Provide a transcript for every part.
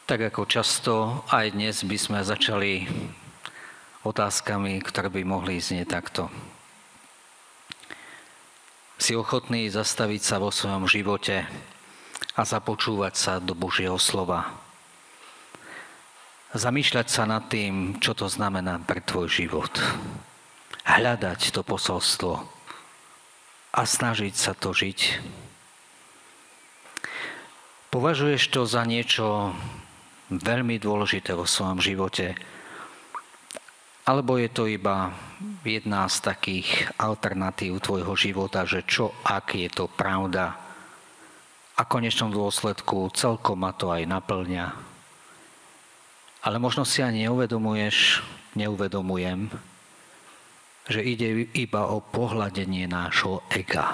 Tak ako často aj dnes by sme začali otázkami, ktoré by mohli znieť takto. Si ochotný zastaviť sa vo svojom živote a započúvať sa do Božieho slova. Zamýšľať sa nad tým, čo to znamená pre tvoj život. Hľadať to posolstvo a snažiť sa to žiť. Považuješ to za niečo veľmi dôležité vo svojom živote, alebo je to iba jedna z takých alternatív tvojho života, že čo, ak je to pravda a v konečnom dôsledku celkom ma to aj naplňa. Ale možno si ani neuvedomujem, že ide iba o pohľadenie nášho ega.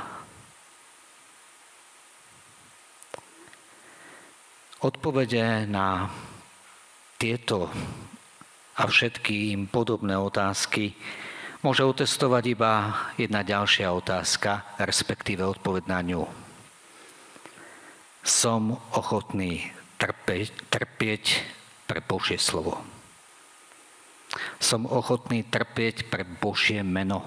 Odpovede na tieto a všetky im podobné otázky môže otestovať iba jedna ďalšia otázka, respektíve odpoveď na ňu. Som ochotný trpieť pre Božie slovo. Som ochotný trpieť pre Božie meno.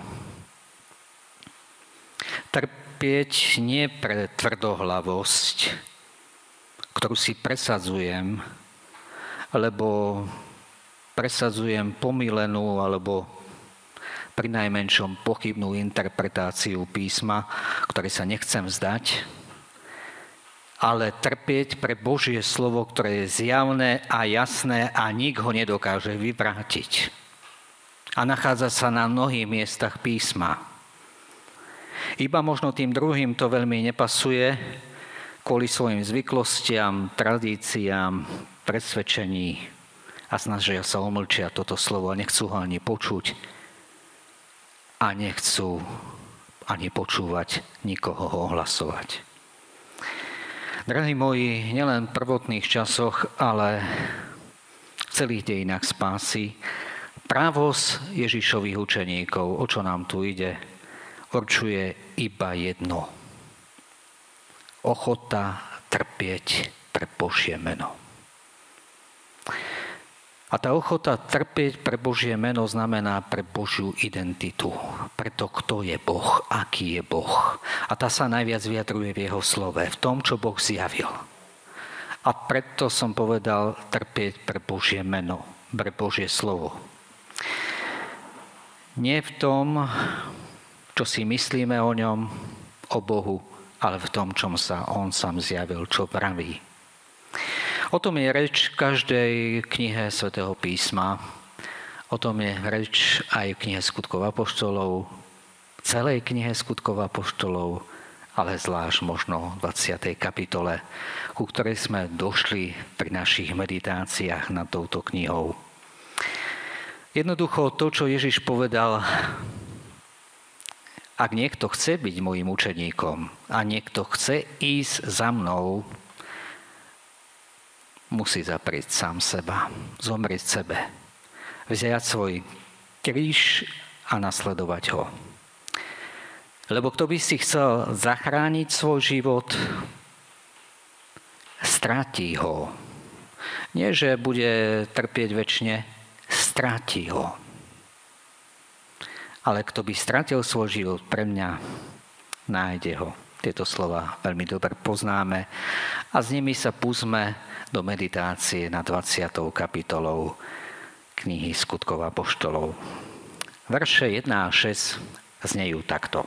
Trpieť nie pre tvrdohlavosť, ktorú si presadzujem, lebo presadzujem pomýlenú alebo prinajmenšom pochybnú interpretáciu písma, ktorej sa nechcem vzdať, ale trpieť pre Božie slovo, ktoré je zjavné a jasné a nik ho nedokáže vyvrátiť. A nachádza sa na mnohých miestach písma. Iba možno tým druhým to veľmi nepasuje, kvôli svojim zvyklostiam, tradíciám, presvedčení a snažia sa umlčiať toto slovo a nechcú ho ani počuť a nechcú ani počúvať, nikoho ho ohlasovať. Drahí moji, nielen v prvotných časoch, ale v celých dejinách spásy, právosť Ježišových učeníkov, o čo nám tu ide, určuje iba jedno. Ochota trpieť pre Božie meno. A tá ochota trpieť pre Božie meno znamená pre Božiu identitu. Preto, kto je Boh, aký je Boh. A tá sa najviac vyjadruje v jeho slove, v tom, čo Boh zjavil. A preto som povedal trpieť pre Božie meno, pre Božie slovo. Nie v tom, čo si myslíme o ňom, o Bohu, ale v tom, čom sa on sám zjavil, čo vraví. O tom je reč v každej knihe Svätého písma. O tom je reč aj v knihe Skutkov apoštolov, v celej knihe Skutkov apoštolov, ale zvlášť možno v 20. kapitole, ku ktorej sme došli pri našich meditáciách nad touto knihou. Jednoducho to, čo Ježiš povedal: ak niekto chce byť mojím učeníkom a niekto chce ísť za mnou, musí zaprieť sám seba, zomrieť sebe, vziať svoj kríž a nasledovať ho. Lebo kto by si chcel zachrániť svoj život, stratí ho. Nie, že bude trpieť večne, stratí ho. Ale kto by stratil svoj život pre mňa, nájde ho. Tieto slova veľmi dobre poznáme a s nimi sa púsme do meditácie nad 20. kapitolou knihy Skutkov apoštolov. Verše 1 a 6 znejú takto.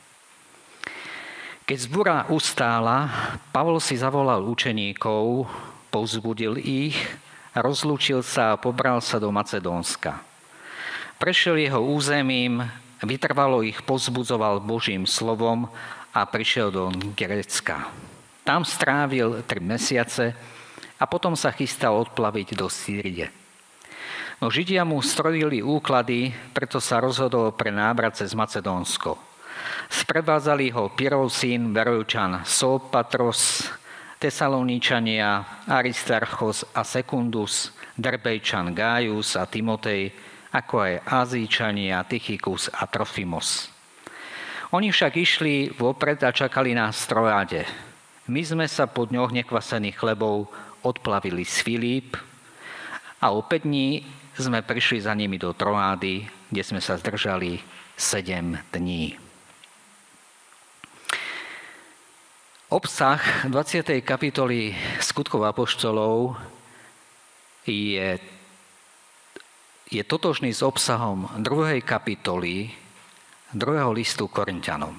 Keď zbúra ustála, Pavol si zavolal učeníkov, povzbudil ich, rozlúčil sa a pobral sa do Macedónska. Prešiel jeho územím, vytrvalo ich povzbudzoval Božím slovom a prišiel do Grécka. Tam strávil 3 mesiace a potom sa chystal odplaviť do Sýrie. No Židia mu strojili úklady, preto sa rozhodol pre návrat cez Macedónsko. Sprevádzali ho Pyrov syn Verovčan Sopatros, Tesaloničania Aristarchos a Sekundus, Derbejčan Gájus a Timotej, ako aj Azíčania Tychikus a Trofimos. Oni však išli vopred a čakali nás v Troáde. My sme sa po dňoch nekvasených chlebov odplavili z Filíp a o 5 dní sme prišli za nimi do Troády, kde sme sa zdržali 7 dní. Obsah 20. kapitoly Skutkov apoštolov je totožný s obsahom 2. kapitoly 2. listu Korinťanom.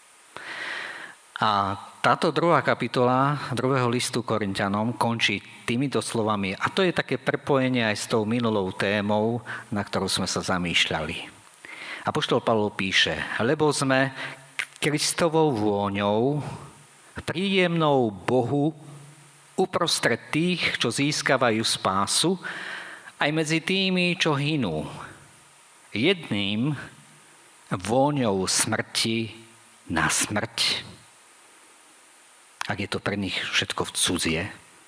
A táto 2. kapitola 2. listu Korinťanom končí týmito slovami. A to je také prepojenie aj s tou minulou témou, na ktorú sme sa zamýšľali. Apoštol Pavol píše, lebo sme Kristovou vôňou, príjemnou Bohu uprostred tých, čo získavajú spásu, aj medzi tými, čo hynú. Jedným vôňou smrti na smrť, ak je to pre nich všetko v cudzie.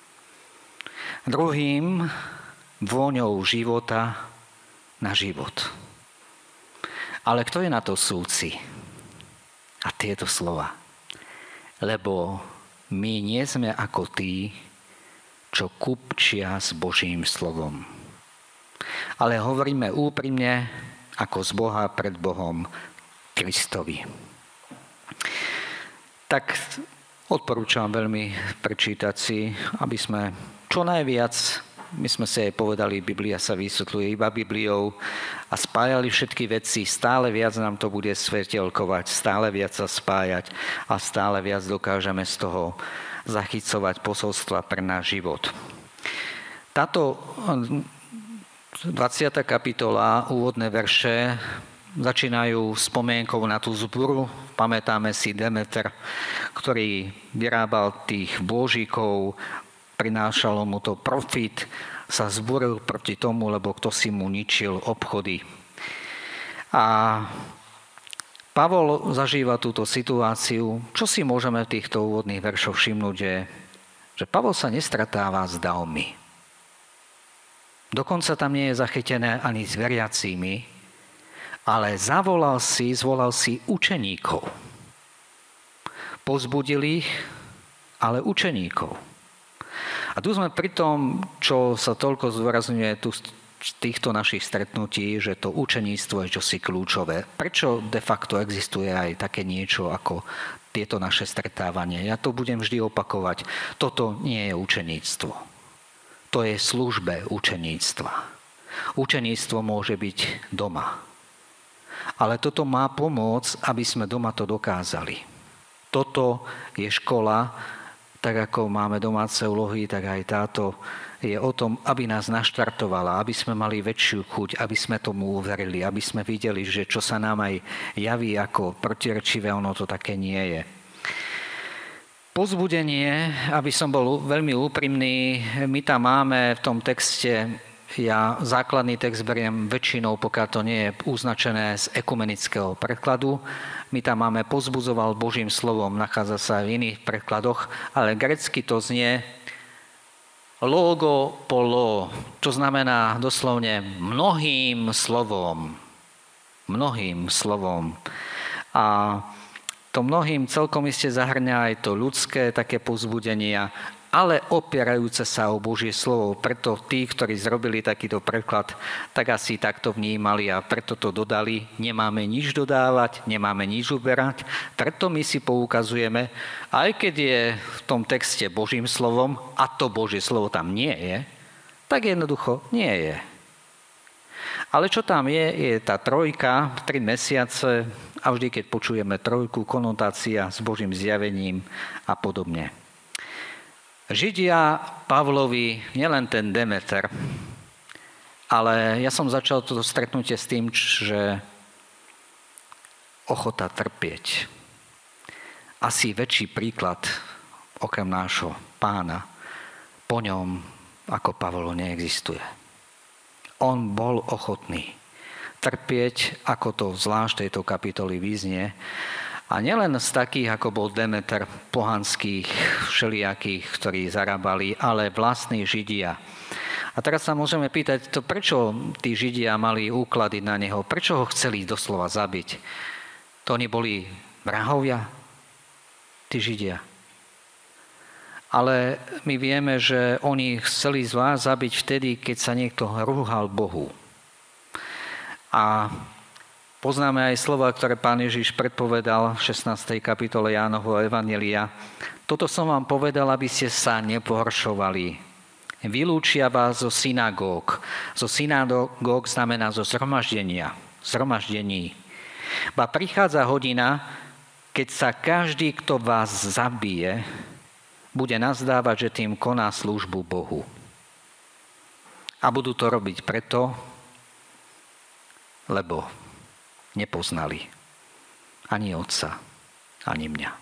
Druhým vôňou života na život. Ale kto je na to súci? A tieto slova. Lebo my nie sme ako tí, čo kupčia s Božím slovom. Ale hovoríme úprimne, ako z Boha pred Bohom Kristovi. Tak odporúčam veľmi prečítať si, aby sme čo najviac, my sme si aj povedali, Biblia sa vysvetľuje iba Bibliou a spájali všetky veci, stále viac nám to bude svetelkovať, stále viac sa spájať a stále viac dokážeme z toho zachycovať posolstva pre náš život. Táto 20. kapitola, úvodné verše, začínajú spomienkou na tú zburu. Pamätáme si Demeter, ktorý vyrábal tých bôžikov, prinášalo mu to profit, sa zburil proti tomu, lebo kto si mu ničil obchody. A Pavol zažíva túto situáciu. Čo si môžeme v týchto úvodných veršoch všimnúť, že Pavol sa nestratáva s davmi. Dokonca tam nie je zachytené ani s veriacími, ale zvolal si učeníkov. Povzbudil ich, ale učeníkov. A tu sme pri tom, čo sa toľko zdôrazňuje tu z týchto našich stretnutí, že to učeníctvo je čosi kľúčové. Prečo de facto existuje aj také niečo ako tieto naše stretávanie? Ja to budem vždy opakovať. Toto nie je učeníctvo. To je službe učeníctva. Učeníctvo môže byť doma. Ale toto má pomôcť, aby sme doma to dokázali. Toto je škola, tak ako máme domáce úlohy, tak aj táto je o tom, aby nás naštartovala, aby sme mali väčšiu chuť, aby sme tomu uverili, aby sme videli, že čo sa nám aj javí ako protirečivé, ono to také nie je. Povzbudenie, aby som bol veľmi úprimný, my tam máme v tom texte, ja základný text beriem väčšinou, pokiaľ to nie je uznačené z ekumenického prekladu. My tam máme povzbudzoval Božím slovom, nachádza sa v iných prekladoch, ale grécky to znie logo polo, čo znamená doslovne mnohým slovom. Mnohým slovom. A to mnohým celkom iste zahrňa aj to ľudské také povzbudenia, ale opierajúce sa o Božie slovo. Preto tí, ktorí zrobili takýto preklad, tak asi takto vnímali a preto to dodali. Nemáme nič dodávať, nemáme nič uberať. Preto my si poukazujeme, aj keď je v tom texte Božím slovom, a to Božie slovo tam nie je, tak jednoducho nie je. Ale čo tam je tá trojka, 3 mesiace a vždy, keď počujeme trojku, konotácia s Božím zjavením a podobne. Židia Pavlovi, nielen ten Demeter, ale ja som začal toto stretnutie s tým, že ochota trpieť. Asi väčší príklad, okrem nášho Pána, po ňom ako Pavlo neexistuje. On bol ochotný trpieť, ako to zvlášť tejto kapitoly vyznie. A nielen z takých, ako bol Demeter, pohanských, všelijakých, ktorí zarábali, ale vlastní Židia. A teraz sa môžeme pýtať, to prečo tí Židia mali úklady na neho? Prečo ho chceli doslova zabiť? To oni boli vrahovia? Tí Židia? Ale my vieme, že oni chceli z vás zabiť vtedy, keď sa niekto rúhal Bohu. A poznáme aj slova, ktoré Pán Ježiš predpovedal v 16. kapitole Jánovho evanjelia. Toto som vám povedal, aby ste sa nepohoršovali. Vylúčia vás zo synagóg. Zo synagóg znamená zo zhromaždení. Ba prichádza hodina, keď sa každý, kto vás zabije, bude nazdávať, že tým koná službu Bohu. A budú to robiť preto, lebo nepoznali ani Otca, ani mňa.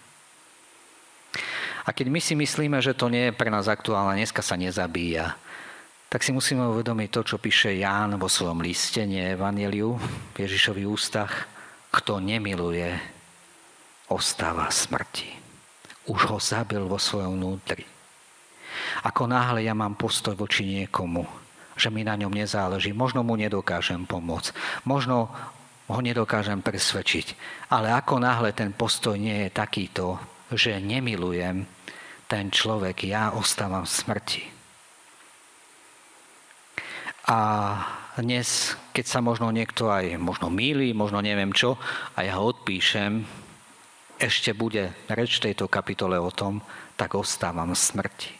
A keď my si myslíme, že to nie je pre nás aktuálne, dneska sa nezabíja, tak si musíme uvedomiť to, čo píše Ján vo svojom liste, nie Evanjeliu, v Ježišových ústach. Kto nemiluje, ostáva smrti. Už ho zabil vo svojom vnútri. Ako náhle ja mám postoj voči niekomu, že mi na ňom nezáleží, možno mu nedokážem pomôcť, možno ho nedokážem presvedčiť, ale ako náhle ten postoj nie je takýto, že nemilujem ten človek, ja ostávam v smrti. A dnes, keď sa možno niekto aj mýli, možno neviem čo, a ja ho odpíšem, ešte bude reč v tejto kapitole o tom, tak ostávam v smrti.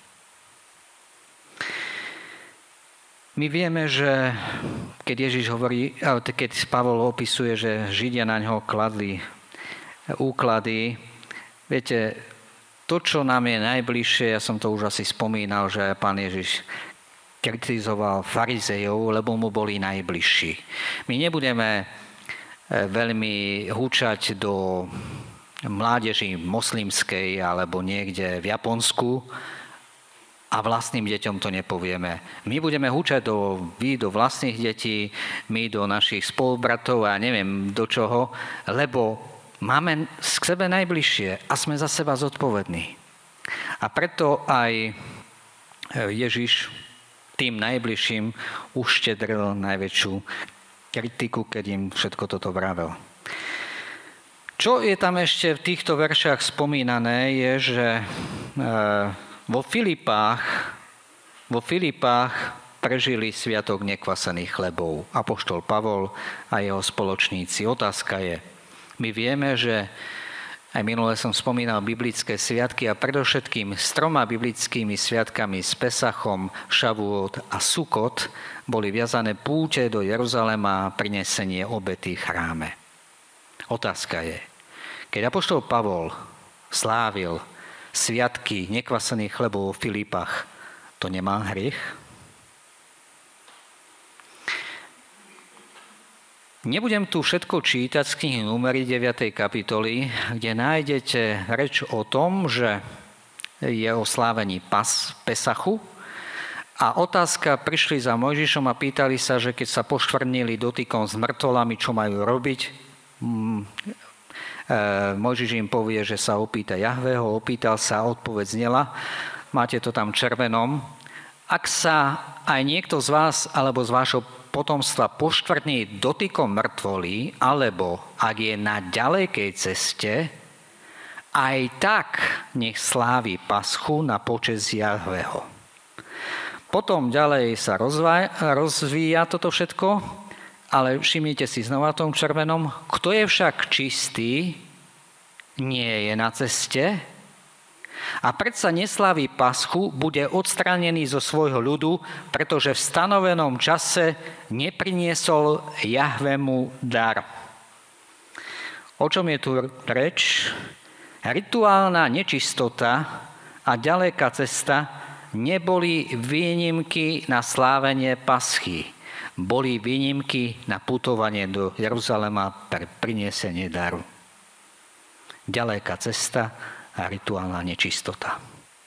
My vieme, že keď Ježiš hovorí, keď Pavol opisuje, že Židia na ňo kladli úklady, viete, to, čo nám je najbližšie, ja som to už asi spomínal, že Pán Ježiš kritizoval farizejov, lebo mu boli najbližší. My nebudeme veľmi húčať do mládeži moslimskej alebo niekde v Japonsku a vlastným deťom to nepovieme. My budeme húčať do vlastných detí, my do našich spolubratov a neviem do čoho, lebo máme k sebe najbližšie a sme za seba zodpovední. A preto aj Ježiš tým najbližším uštedril najväčšiu kritiku, keď im všetko toto vravel. Čo je tam ešte v týchto veršách spomínané, je, že vo Filipách prežili sviatok nekvasených chlebov. Apoštol Pavol a jeho spoločníci. Otázka je, my vieme, že aj minule som spomínal biblické sviatky a predovšetkým s 3 biblickými sviatkami s Pesachom, Šavuot a Sukot boli viazané púte do Jeruzalema a prinesenie obety v chráme. Otázka je, keď apoštol Pavol slávil sviatky nekvasených chlebov v Filipách, to nemá hriech? Nebudem tu všetko čítať z knihy Númery 9. kapitoly, kde nájdete reč o tom, že je o slávení Pesachu. A otázka, prišli za Mojžišom a pýtali sa, že keď sa poškvrnili dotykom s mŕtvolami, čo majú robiť. Mojžiš im povie, že sa opýta Jahveho, opýtal sa, odpoveď znela, máte to tam červenom. Ak sa aj niekto z vás alebo z vášho potomstva poškvrní dotykom mŕtvolí, alebo ak je na ďalekej ceste, aj tak nech slávi Paschu na počesť Jahveho. Potom ďalej sa rozvíja toto všetko, ale všimnite si znova tom červenom, kto je však čistý, nie je na ceste a predsa neslávi Paschu, bude odstranený zo svojho ľudu, pretože v stanovenom čase nepriniesol Jahvemu dar. O čom je tu reč? Rituálna nečistota a ďaleká cesta neboli výnimky na slávenie Paschy. Boli výnimky na putovanie do Jeruzalema pre priniesenie daru. Ďaleká cesta a rituálna nečistota.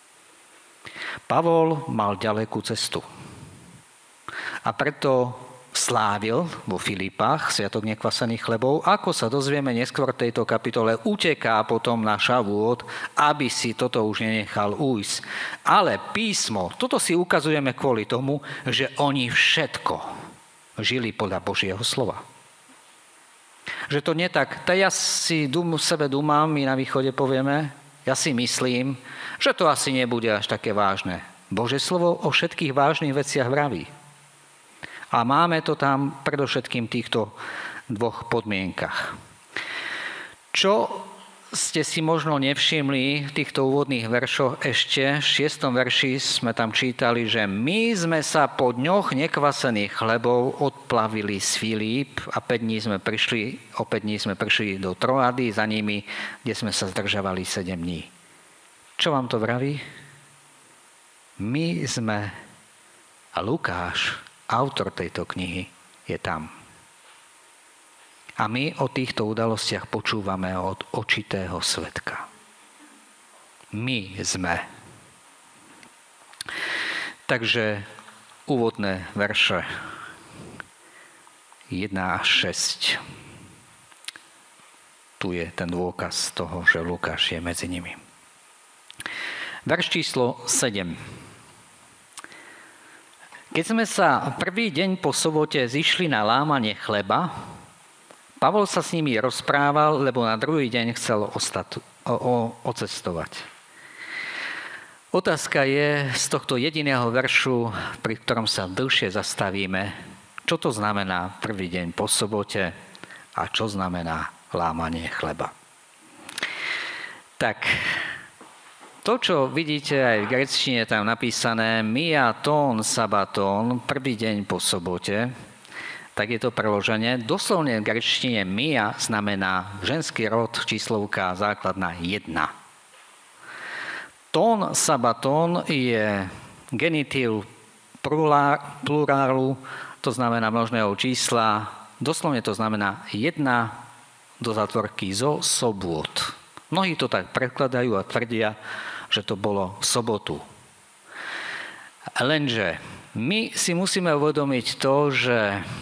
Pavol mal ďalekú cestu. A preto slávil vo Filipách sviatok nekvasených chlebov. Ako sa dozvieme neskôr v tejto kapitole, uteká potom na Šavuot, aby si toto už nenechal ujsť. Ale písmo, toto si ukazujeme kvôli tomu, že oni všetko žili podľa Božieho slova. Že to nie tak, ja si sebe dúmam, my na východe povieme, ja si myslím, že to asi nebude až také vážne. Božie slovo o všetkých vážnych veciach vraví. A máme to tam predovšetkým v týchto dvoch podmienkach. Čo ste si možno nevšimli v týchto úvodných veršoch ešte, v 6. verši sme tam čítali, že my sme sa po dňoch nekvasených chlebov odplavili z Filíp a 5 dní sme prišli do Troady za nimi, kde sme sa zdržavali 7 dní. Čo vám to vraví? My sme, a Lukáš, autor tejto knihy, je tam. A my o týchto udalostiach počúvame od očitého svedka. My sme. Takže úvodné verše 1 až 6. Tu je ten dôkaz toho, že Lukáš je medzi nimi. Verš číslo 7. Keď sme sa prvý deň po sobote zišli na lámanie chleba, Pavol sa s nimi rozprával, lebo na druhý deň chcel ocestovať. Otázka je z tohto jediného veršu, pri ktorom sa dlhšie zastavíme, čo to znamená prvý deň po sobote a čo znamená lámanie chleba. Tak, to, čo vidíte aj v gréčtine tam napísané mia ton sabaton, prvý deň po sobote, tak je to preloženie. Doslovne v gréčtine mia znamená ženský rod, číslovka základná 1. Tón sabatón je genitív plurálu, to znamená množného čísla. Doslovne to znamená 1 do zátvorky zo sobôt. Mnohí to tak prekladajú a tvrdia, že to bolo v sobotu. Lenže my si musíme uvedomiť to, že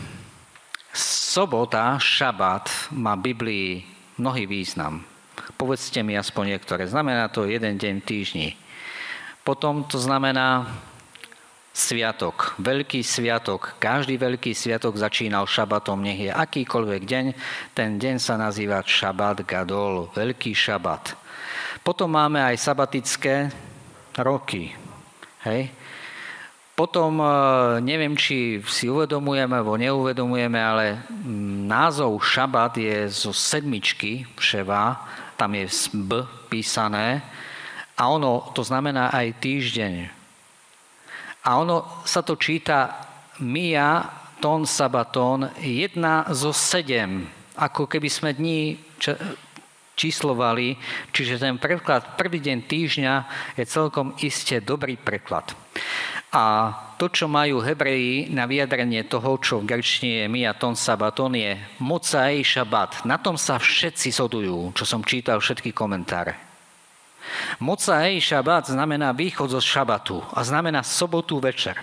sobota, šabát má v Biblii mnohý význam. Povedzte mi aspoň niektoré. Znamená to jeden deň v týždni. Potom to znamená sviatok, veľký sviatok. Každý veľký sviatok začínal šabatom, nech je akýkoľvek deň. Ten deň sa nazýva šabat gadol, veľký šabat. Potom máme aj sabatické roky. Hej? Potom, neviem, či si uvedomujeme, alebo neuvedomujeme, ale názov šabat je zo sedmičky, ševa, tam je b písané, a ono, to znamená aj týždeň. A ono sa to číta mia ton sabaton, 1 zo 7, ako keby sme dní číslovali, čiže ten preklad prvý deň týždňa je celkom iste dobrý preklad. A to, čo majú Hebreji na vyjadrenie toho, čo v gréčtine je mia ton sabaton, je mocai šabat. Na tom sa všetci zhodujú, čo som čítal všetky komentáre. Mocai šabat znamená východ zo šabatu a znamená sobotu večer.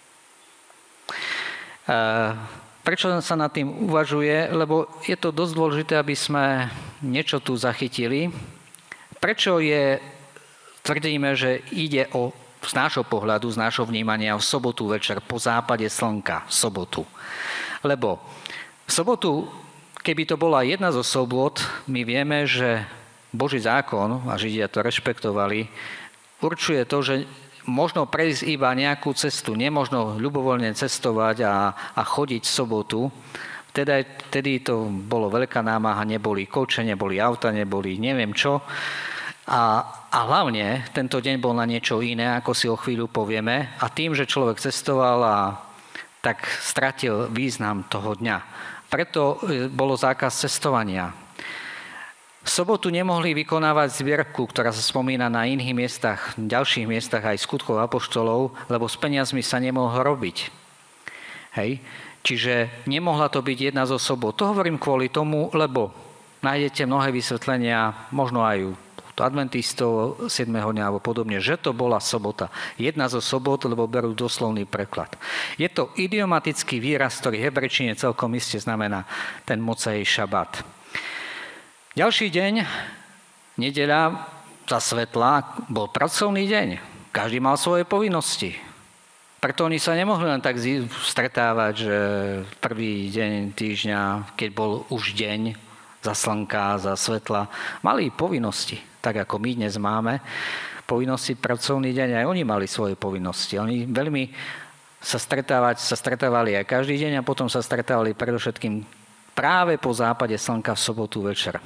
Prečo sa nad tým uvažuje? Lebo je to dosť dôležité, aby sme niečo tu zachytili. Prečo tvrdíme, že ide o z nášho pohľadu, z nášho vnímania v sobotu večer po západe slnka, v sobotu. Lebo v sobotu, keby to bola jedna zo sobot, my vieme, že Boží zákon, a Židia to rešpektovali, určuje to, že možno prejsť iba nejakú cestu, nemožno ľubovoľne cestovať a chodiť v sobotu. Vtedy to bolo veľká námaha, neboli koče, neboli auta, neboli neviem čo. A hlavne tento deň bol na niečo iné, ako si o chvíľu povieme. A tým, že človek cestoval, tak stratil význam toho dňa. Preto bolo zákaz cestovania. V sobotu nemohli vykonávať zbierku, ktorá sa spomína na iných miestach, ďalších miestach aj skutkov apoštolov, lebo s peniazmi sa nemohlo robiť. Hej? Čiže nemohla to byť jedna zo sobot. To hovorím kvôli tomu, lebo nájdete mnohé vysvetlenia, možno aj adventistov 7. dňa alebo podobne, že to bola sobota. Jedna zo sobot, lebo berú doslovný preklad. Je to idiomatický výraz, ktorý v hebrečine celkom iste znamená ten mocaj šabat. Ďalší deň, nedeľa za svetla, bol pracovný deň. Každý mal svoje povinnosti. Preto oni sa nemohli len tak stretávať, že prvý deň týždňa, keď bol už deň za slnka, za svetla, mali povinnosti, tak ako my dnes máme. povinnosti pracovný deň, aj oni mali svoje povinnosti. Oni veľmi sa stretávali aj každý deň a potom sa stretávali predovšetkým práve po západe slnka v sobotu večer.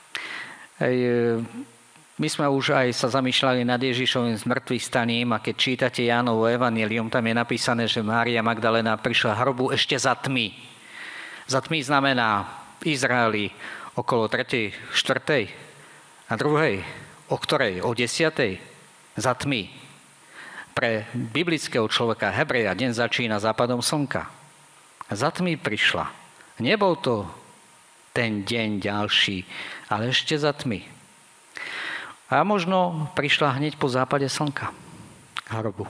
My sme už aj sa zamýšľali nad Ježišovým zmrtvých staním a keď čítate Jánovo evanjelium, tam je napísané, že Mária Magdalena prišla hrobu ešte za tmy. Za tmy znamená v Izraeli okolo 3., 4. a 2. O ktorej? O 10. Za tmy. Pre biblického človeka Hebreja deň začína západom slnka. Za tmy prišla. Nebol to ten deň ďalší, ale ešte za tmy. A možno prišla hneď po západe slnka hrobu.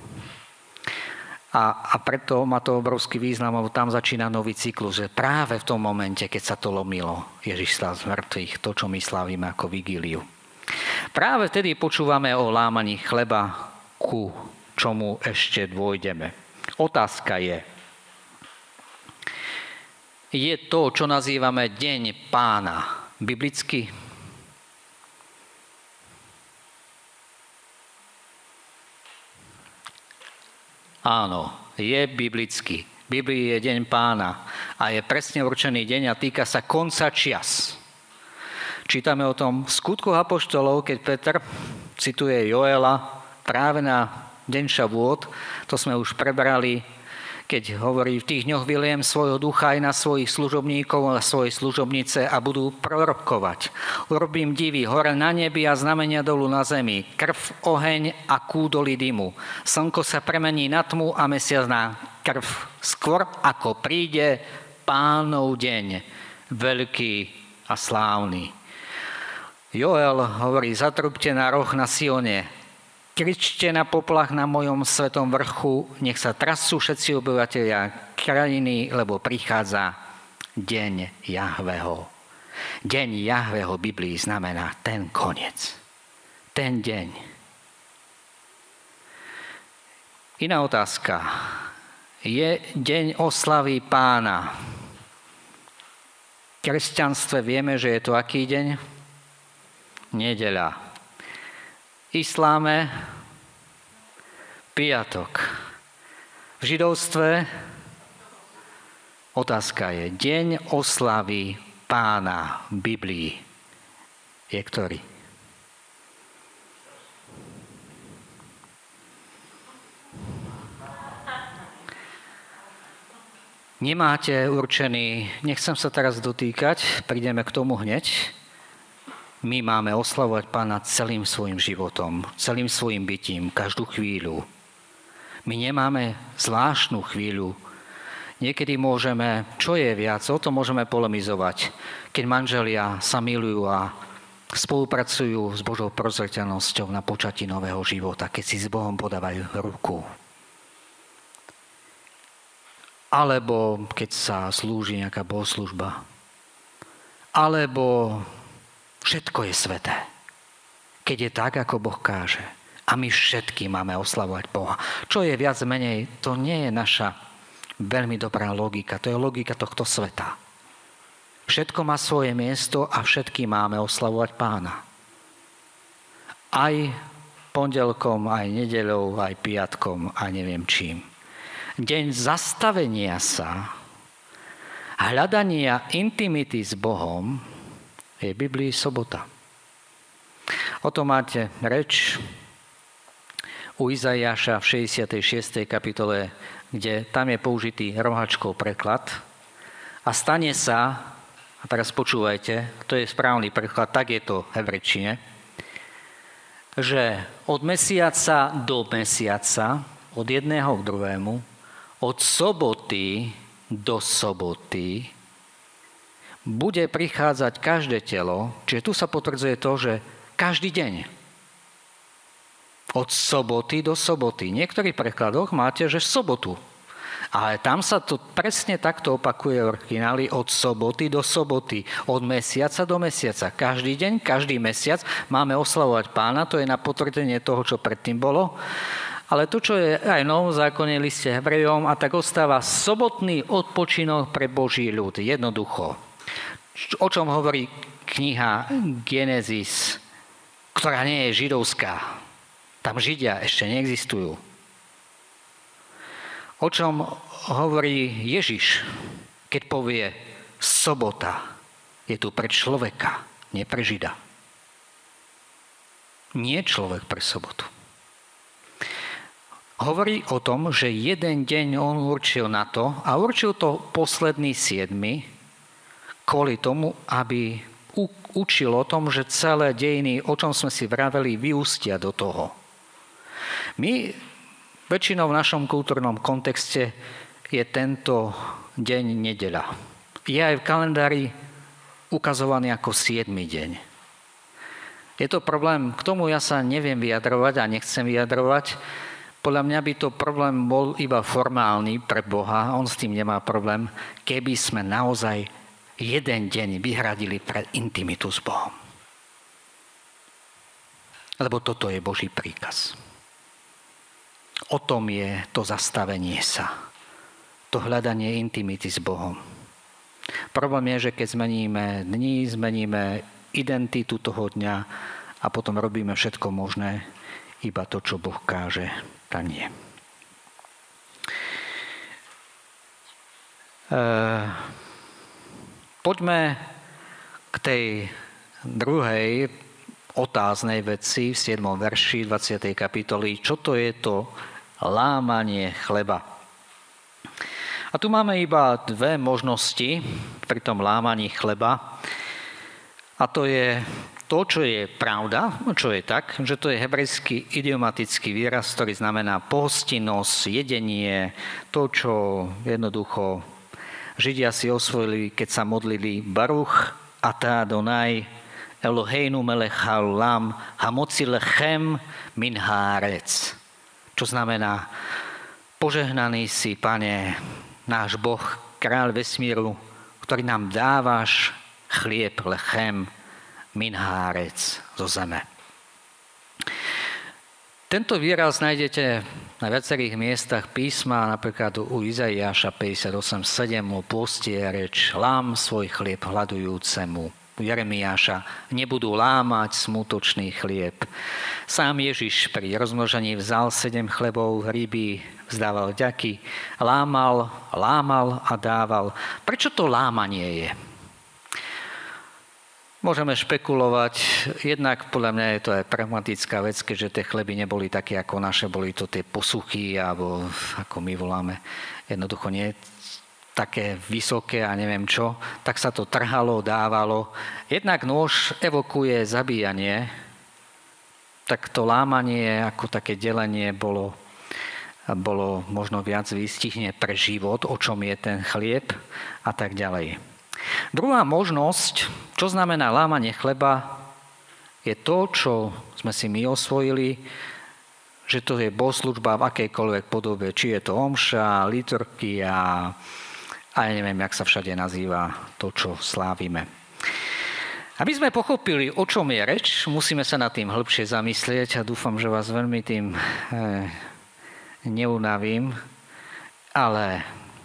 A preto má to obrovský význam, lebo tam začína nový cyklus, že práve v tom momente, keď sa to lomilo, Ježiš stal z mŕtvych, to, čo my slávime ako vigíliu. Práve vtedy počúvame o lámaní chleba, ku čomu ešte dôjdeme. Otázka je to, čo nazývame Deň Pána, biblicky? Áno, je biblický. V Biblii je Deň Pána a je presne určený deň a týka sa konca čias. Čítame o tom v Skutkoch apoštolov, keď Peter cituje Joela práve na deň Šavúot. To sme už prebrali, keď hovorí, v tých dňoch vyliem svojho ducha aj na svojich služobníkov a svoje služobnice a budú prorokovať. Urobím divy hore na nebi a znamenia dolu na zemi. Krv, oheň a kúdoly dymu. Slnko sa premení na tmu a mesiac na krv. Skôr ako príde Pánov deň, veľký a slávny. Joel hovorí, zatrubte na roh na Sione, kričte na poplach na mojom svetom vrchu, nech sa trasú všetci obyvatelia krajiny, lebo prichádza deň Jahveho. Deň Jahveho v Biblii znamená ten koniec, ten deň. Iná otázka. Je deň oslavy Pána. V kresťanstve vieme, že je to aký deň? Nedeľa. Isláme piatok. V židovstve otázka je, deň oslavy Pána v Biblii je ktorý? Nemáte určený, nechcem sa teraz dotýkať, prídeme k tomu hneď. My máme oslavovať Pána celým svojim životom, celým svojim bytím, každú chvíľu. My nemáme zvláštnu chvíľu. Niekedy môžeme, čo je viac, o tom môžeme polemizovať, keď manželia sa milujú a spolupracujú s Božou prozreteľnosťou na počatí nového života, keď si s Bohom podávajú ruku. Alebo keď sa slúži nejaká bohoslužba. Alebo všetko je sveté. Keď je tak, ako Boh káže. A my všetky máme oslavovať Boha. Čo je viac menej, to nie je naša veľmi dobrá logika. To je logika tohto sveta. Všetko má svoje miesto a všetky máme oslavovať Pána. Aj pondelkom, aj nedeľou, aj piatkom a neviem čím. Deň zastavenia sa, hľadania intimity s Bohom je v Biblii sobota. O tom máte reč u Izaiáša v 66. kapitole, kde tam je použitý rohačkov preklad. A stane sa, a teraz počúvajte, to je správny preklad, tak je to v hebrečine, že od mesiaca do mesiaca, od jedného k druhému, od soboty do soboty, bude prichádzať každé telo, čiže tu sa potvrdzuje to, že každý deň. Od soboty do soboty. V niektorých prekladoch máte, že sobotu. Ale tam sa to presne takto opakuje v origináli od soboty do soboty. Od mesiaca do mesiaca. Každý deň, každý mesiac máme oslavovať Pána. To je na potvrdenie toho, čo predtým bolo. Ale to, čo je aj v Novom zákone liste Hebrejom, a tak ostáva sobotný odpočinok pre Boží ľud. Jednoducho. O čom hovorí kniha Genesis, ktorá nie je židovská. Tam Židia ešte neexistujú. O čom hovorí Ježiš, keď povie sobota je tu pre človeka, nie pre Žida. Nie človek pre sobotu. Hovorí o tom, že jeden deň on určil na to a určil to posledný 7. kvôli tomu, aby učil o tom, že celé dejiny, o čom sme si vraveli, vyústia do toho. My väčšinou v našom kultúrnom kontexte je tento deň nedeľa. Je aj v kalendári ukazovaný ako 7. deň. Je to problém, k tomu ja sa neviem vyjadrovať a nechcem vyjadrovať. Podľa mňa by to problém bol iba formálny pre Boha, on s tým nemá problém, keby sme naozaj jeden deň vyhradili pre intimitu s Bohom. Lebo toto je Boží príkaz. O tom je to zastavenie sa, to hľadanie intimity s Bohom. Problém je, že keď zmeníme dni, zmeníme identitu toho dňa a potom robíme všetko možné, iba to, čo Boh káže, tak nie. Poďme k tej druhej otáznej veci v 7. verši 20. kapitoly. Čo to je to lámanie chleba? A tu máme iba dve možnosti pri tom lámaní chleba. A to je to, čo je pravda, čo je tak, že to je hebrejský idiomatický výraz, ktorý znamená pohostinnosť, jedenie, to, čo jednoducho Židia si osvojili, keď sa modlili Baruch atah Adonai Eloheinu melech haolam hamotzi lechem min haaretz. Čo znamená, požehnaný si, Pane, náš Boh, kráľ vesmíru, ktorý nám dávaš chlieb, lechem, min haaretz, zo zeme. Tento výraz nájdete na viacerých miestach písma, napríklad u Izaiáša 58:7, o pôste je reč, lám svoj chlieb hladujúcemu. U Jeremiáša, nebudú lámať smutočný chlieb. Sám Ježiš pri rozmnožení vzal 7 chlebov, ryby, vzdával vďaky, lámal a dával. Prečo to lámanie je? Môžeme špekulovať, jednak podľa mňa je to aj pragmatická vec, keďže tie chleby neboli také ako naše, boli to tie posuchy, alebo ako my voláme, jednoducho nie také vysoké a neviem čo, tak sa to trhalo, dávalo. Jednak nôž evokuje zabíjanie, tak to lámanie ako také delenie bolo možno viac výstihne pre život, o čom je ten chlieb a tak ďalej. Druhá možnosť, čo znamená lámanie chleba, je to, čo sme si my osvojili, že to je bohoslužba v akejkoľvek podobe, či je to omša, liturgia a ja neviem, jak sa všade nazýva to, čo slávime. Aby sme pochopili, o čom je reč, musíme sa nad tým hĺbšie zamyslieť a dúfam, že vás veľmi tým neunavím, ale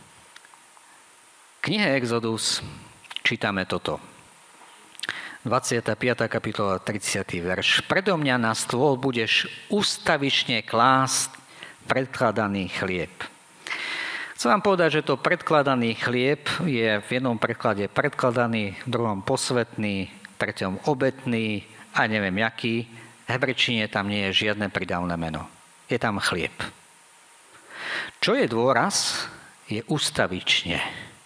v knihe Exodus čítame toto. 25. kapitola, 30. verš. Predo mňa na stôl budeš ustavične klásť predkladaný chlieb. Chcem vám povedať, že to predkladaný chlieb je v jednom preklade predkladaný, v druhom posvätný, v treťom obetný a neviem jaký. V hebrečine tam nie je žiadne pridavné meno. Je tam chlieb. Čo je dôraz, je ustavične.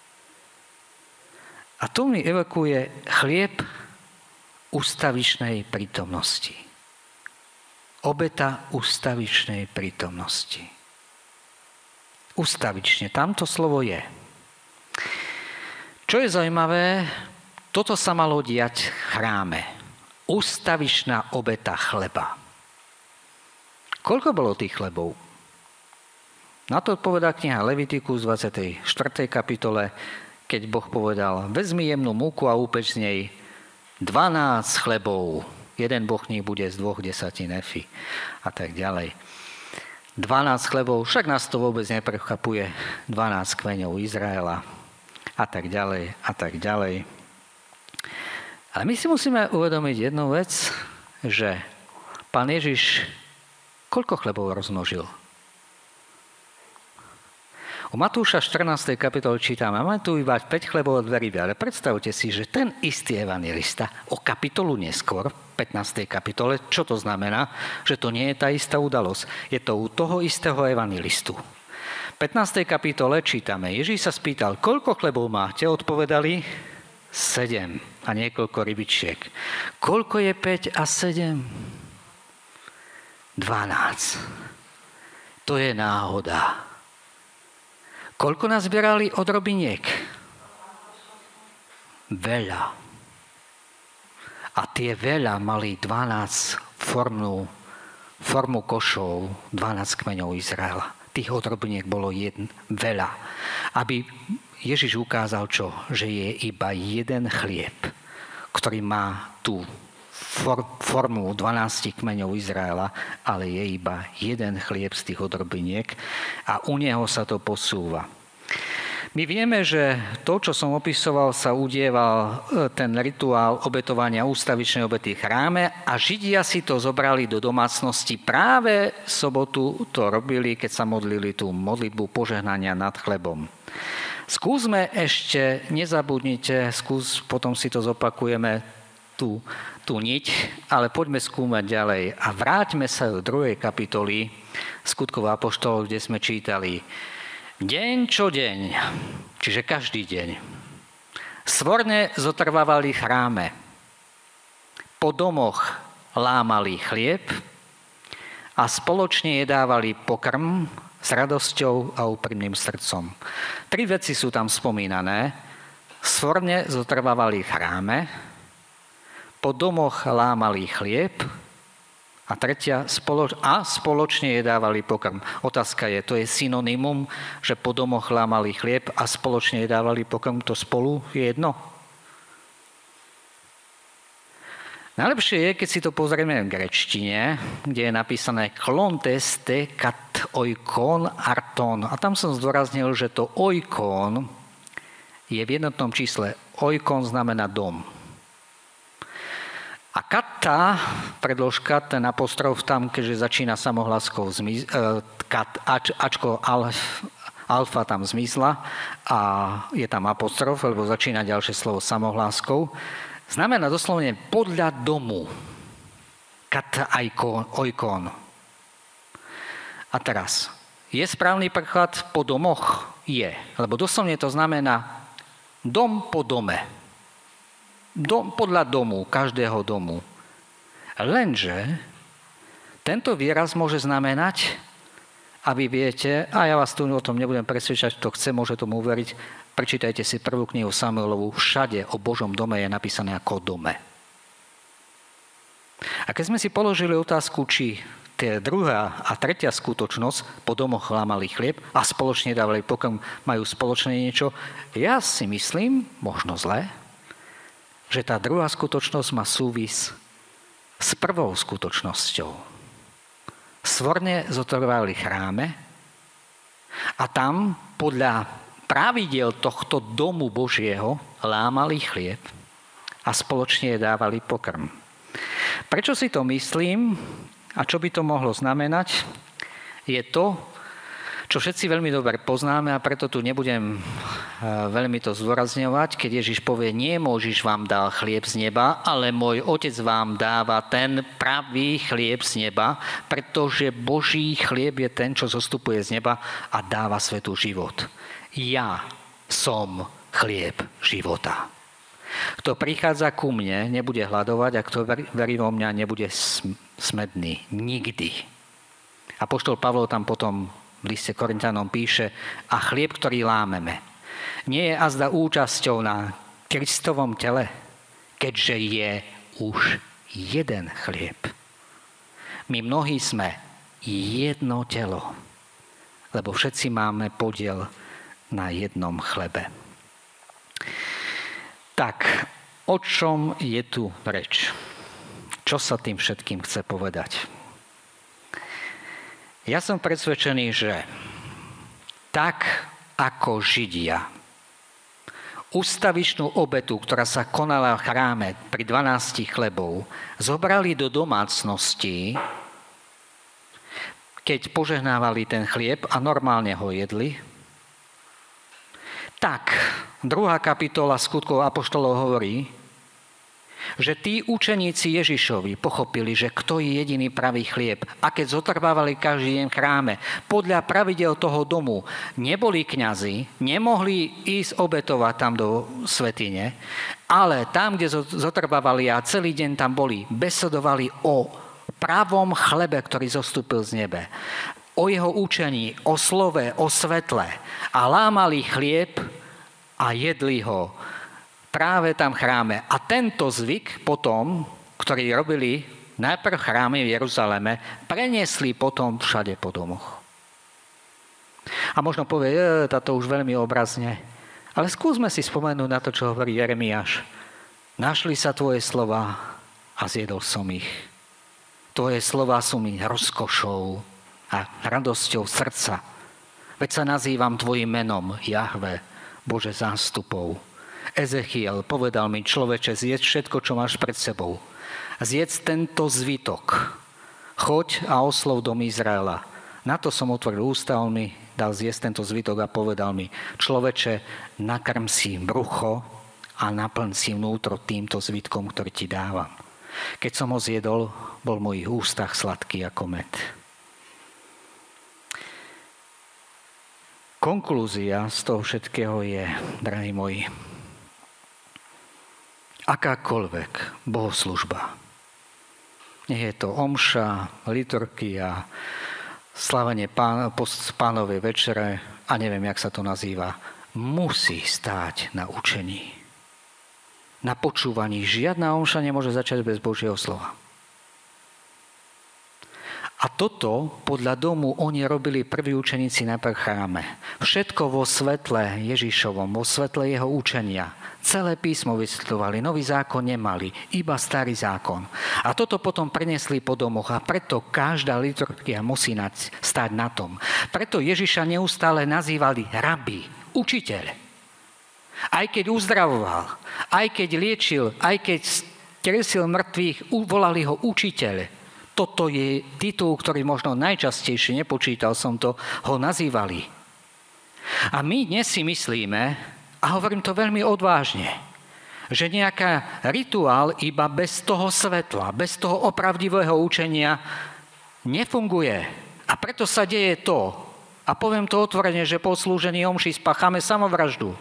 A tu mi evokuje chlieb ustavičnej prítomnosti. Obeta ustavičnej prítomnosti. Ustavične, tamto slovo je. Čo je zaujímavé, toto sa malo diať v chráme. Ustavičná obeta chleba. Koľko bolo tých chlebov? Na to povedá kniha Levitikus v 24. kapitole, keď Boh povedal, vezmi jemnú múku a upeč z nej 12 chlebov. Jeden bochník bude z 2 desatín efy a tak ďalej. 12 chlebov, však nás to vôbec neprekvapuje. 12 kmeňov Izraela a tak ďalej a tak ďalej. Ale my si musíme uvedomiť jednu vec, že Pán Ježiš Koľko chlebov rozmnožil? U Matúša 14. kapitole čítame, máme tu iba 5 chlebov od veriby, ale predstavte si, že ten istý evanjelista o kapitolu neskôr, v 15. kapitole, čo to znamená? Že to nie je tá istá udalosť. Je to u toho istého evanjelistu. V 15. kapitole čítame, Ježíš sa spýtal, koľko chlebov máte? Odpovedali 7 a niekoľko rybičiek. Koľko je 5 a 7? 12. To je náhoda. Koľko nazbierali od robiniek? Veľa. A tie veľa mali 12 formu košov, 12 kmeňov Izraela. Tých odrobiniek bolo veľa. Aby Ježiš ukázal čo? Že je iba jeden chlieb, ktorý má tú formu 12 kmeňov Izraela, ale je iba jeden chlieb z tých odrobiniek a u neho sa to posúva. My vieme, že to, čo som opisoval, sa udieval ten rituál obetovania ústavičnej obety v chráme a Židia si to zobrali do domácnosti. Práve v sobotu to robili, keď sa modlili tú modlitbu požehnania nad chlebom. Skúsme ešte, nezabudnite, potom si to zopakujeme, tú niť, ale poďme skúmať ďalej a vráťme sa do 2. kapitoly Skutkov apoštolov, kde sme čítali deň čo deň, čiže každý deň, svorne zotrvávali v chráme, po domoch lámali chlieb a spoločne jedávali pokrm s radosťou a úprimným srdcom. 3 veci sú tam spomínané. Svorne zotrvávali v chráme, po domoch lámali chlieb a tretia, spoločne jedávali pokrm. Otázka je, to je synonymum, že po domoch lámali chlieb a spoločne jedávali pokrm, to spolu je jedno? Najlepšie je, keď si to pozrieme v gréčtine, kde je napísané klontes te kat oikon arton. A tam som zdôraznil, že to oikon je v jednotnom čísle. Oikon znamená dom. A kata, predložka, ten apostrof tam, keďže začína samohláskou, ačko alfa tam zmizla a je tam apostrof, lebo začína ďalšie slovo samohláskou, znamená doslovne podľa domu. Kata oikon. A teraz, je správny preklad po domoch? Je, lebo doslovne to znamená dom po dome. Podľa domu, každého domu. Lenže tento výraz môže znamenať, a vy viete, a ja vás tu o tom nebudem presvedčať, kto chce, môže tomu uveriť, prečítajte si 1. knihu Samuelovu, všade o Božom dome je napísané ako dome. A keď sme si položili otázku, či tie druhá a tretia skutočnosť, po domoch lámali chlieb a spoločne dávali pokrm, majú spoločné niečo, ja si myslím, možno zle, že tá druhá skutočnosť má súvis s prvou skutočnosťou. Svorne zotrvali v chráme a tam podľa pravidiel tohto domu Božieho lámali chlieb a spoločne dávali pokrm. Prečo si to myslím a čo by to mohlo znamenať, je to, čo všetci veľmi dobre poznáme a preto tu nebudem veľmi to zdôrazňovať, keď Ježiš povie, nie Mojžiš vám dal chlieb z neba, ale môj Otec vám dáva ten pravý chlieb z neba, pretože Boží chlieb je ten, čo zostupuje z neba a dáva svetu život. Ja som chlieb života. Kto prichádza ku mne, nebude hladovať a kto verí vo mňa, nebude smedný. Nikdy. Apoštol Pavol tam potom v liste Korinťanom píše, a chlieb, ktorý lámeme, nie je azda účasťou na Kristovom tele, keďže je už jeden chlieb. My mnohí sme jedno telo, lebo všetci máme podiel na jednom chlebe. Tak, o čom je tu reč? Čo sa tým všetkým chce povedať? Ja som presvedčený, že tak ako Židia ústavičnú obetu, ktorá sa konala v chráme pri 12 chlebov, zobrali do domácnosti, keď požehnávali ten chlieb a normálne ho jedli, tak 2. kapitola Skutkov apoštolov hovorí, že tí učeníci Ježišovi pochopili, že kto je jediný pravý chlieb. A keď zotrvávali každý deň v chráme, podľa pravidel toho domu neboli kňazi, nemohli ísť obetovať tam do svätyne, ale tam, kde zotrvávali a celý deň tam boli, besedovali o pravom chlebe, ktorý zostúpil z nebe, o jeho učení, o slove, o svetle a lámali chlieb a jedli ho práve tam v chráme. A tento zvyk potom, ktorý robili najprv v chráme v Jeruzaleme, preniesli potom všade po domoch. A možno povie, táto už veľmi obrazne, ale skúsme si spomenúť na to, čo hovorí Jeremiáš. Našli sa tvoje slova a zjedol som ich. Tvoje slova sú mi rozkošou a radosťou srdca. Veď sa nazývam tvojim menom, Jahve, Bože zástupov. Ezechiel povedal mi, človeče, zjedz všetko, čo máš pred sebou. Zjedz tento zvytok. Choď a oslov dom Izraela. Na to som otvoril ústa, on mi dal zjesť tento zvytok a povedal mi, človeče, nakrm si brucho a naplň si vnútro týmto zvitkom, ktorý ti dávam. Keď som ho zjedol, bol v mojich ústach sladký ako med. Konklúzia z toho všetkého je, drahí moji, akákoľvek bohoslužba. Nech je to omša, liturgia, slávenie pánovej večere a neviem, jak sa to nazýva, musí stáť na učení. Na počúvaní. Žiadna omša nemôže začať bez Božieho slova. A toto podľa domu oni robili prví učeníci najprv v chráme. Všetko vo svetle Ježišovom, vo svetle jeho učenia. Celé písmo vysvetľovali, nový zákon nemali, iba starý zákon. A toto potom preniesli po domoch a preto každá liturgia musí stáť na tom. Preto Ježiša neustále nazývali rabi, učiteľ. Aj keď uzdravoval, aj keď liečil, aj keď kresil mŕtvych, volali ho učiteľ. Toto je titul, ktorý možno najčastejšie, nepočítal som to, ho nazývali. A my dnes si myslíme, a hovorím to veľmi odvážne, že nejaká rituál iba bez toho svetla, bez toho opravdivého učenia nefunguje. A preto sa deje to, a poviem to otvorene, že po slúžení omši spáchame samovraždu.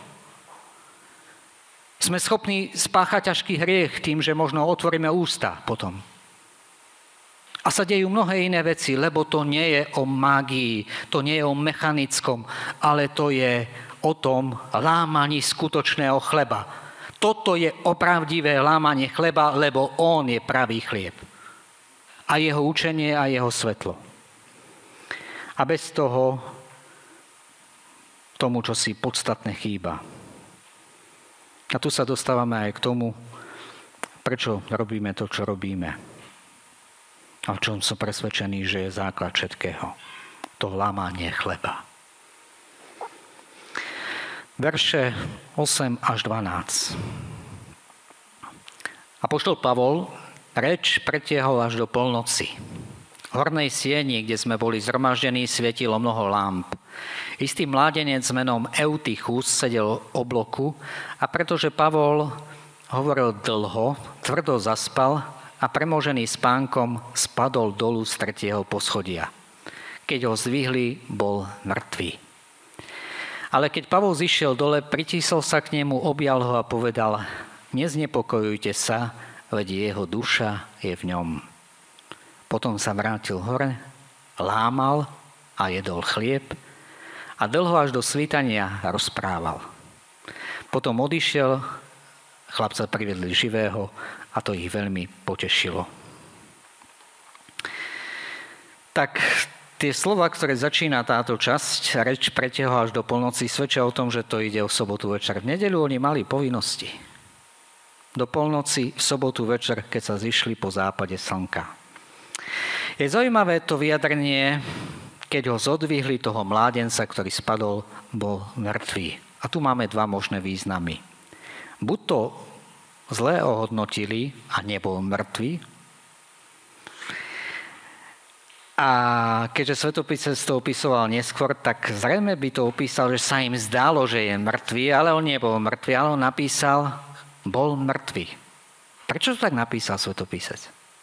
Sme schopní spáchať ťažký hriech tým, že možno otvoríme ústa potom. A sa dejú mnohé iné veci, lebo to nie je o mágii, to nie je o mechanickom, ale to je o tom lámaní skutočného chleba. Toto je opravdivé lámanie chleba, lebo on je pravý chlieb. A jeho učenie a jeho svetlo. A bez toho tomu, čo si podstatné chýba. A tu sa dostávame aj k tomu, prečo robíme to, čo robíme. A v čom som presvedčený, že je základ všetkého. To lámanie chleba. Verše 8 až 12. Apoštol Pavol reč pretiahol až do polnoci. V hornej sieni, kde sme boli zhromaždení, svietilo mnoho lámp. Istý mládenec menom Eutychus sedel v obloku a pretože Pavol hovoril dlho, tvrdo zaspal a premožený spánkom spadol dolu z 3. poschodia. Keď ho zdvihli, bol mŕtvý. Ale keď Pavol zišiel dole, pritísol sa k nemu, objal ho a povedal, neznepokojujte sa, veď jeho duša je v ňom. Potom sa vrátil hore, lámal a jedol chlieb a dlho až do svítania rozprával. Potom odišiel, chlapca privedli živého a to ich veľmi potešilo. Tak tie slova, ktoré začína táto časť, reč pretiahol až do polnoci, svedčia o tom, že to ide o sobotu večer. V nedeľu oni mali povinnosti. Do polnoci v sobotu večer, keď sa zišli po západe slnka. Je zaujímavé to vyjadrenie, keď ho zodvihli toho mládenca, ktorý spadol, bol mŕtvý. A tu máme dva možné významy. Buď to zle ohodnotili a nebol mŕtvý, A keďže svetopisec to opisoval neskôr, tak zrejme by to opísal, že sa im zdálo, že je mŕtvý, ale on nebol mŕtvý, ale on napísal, bol mŕtvý. Prečo to tak napísal svetopisec?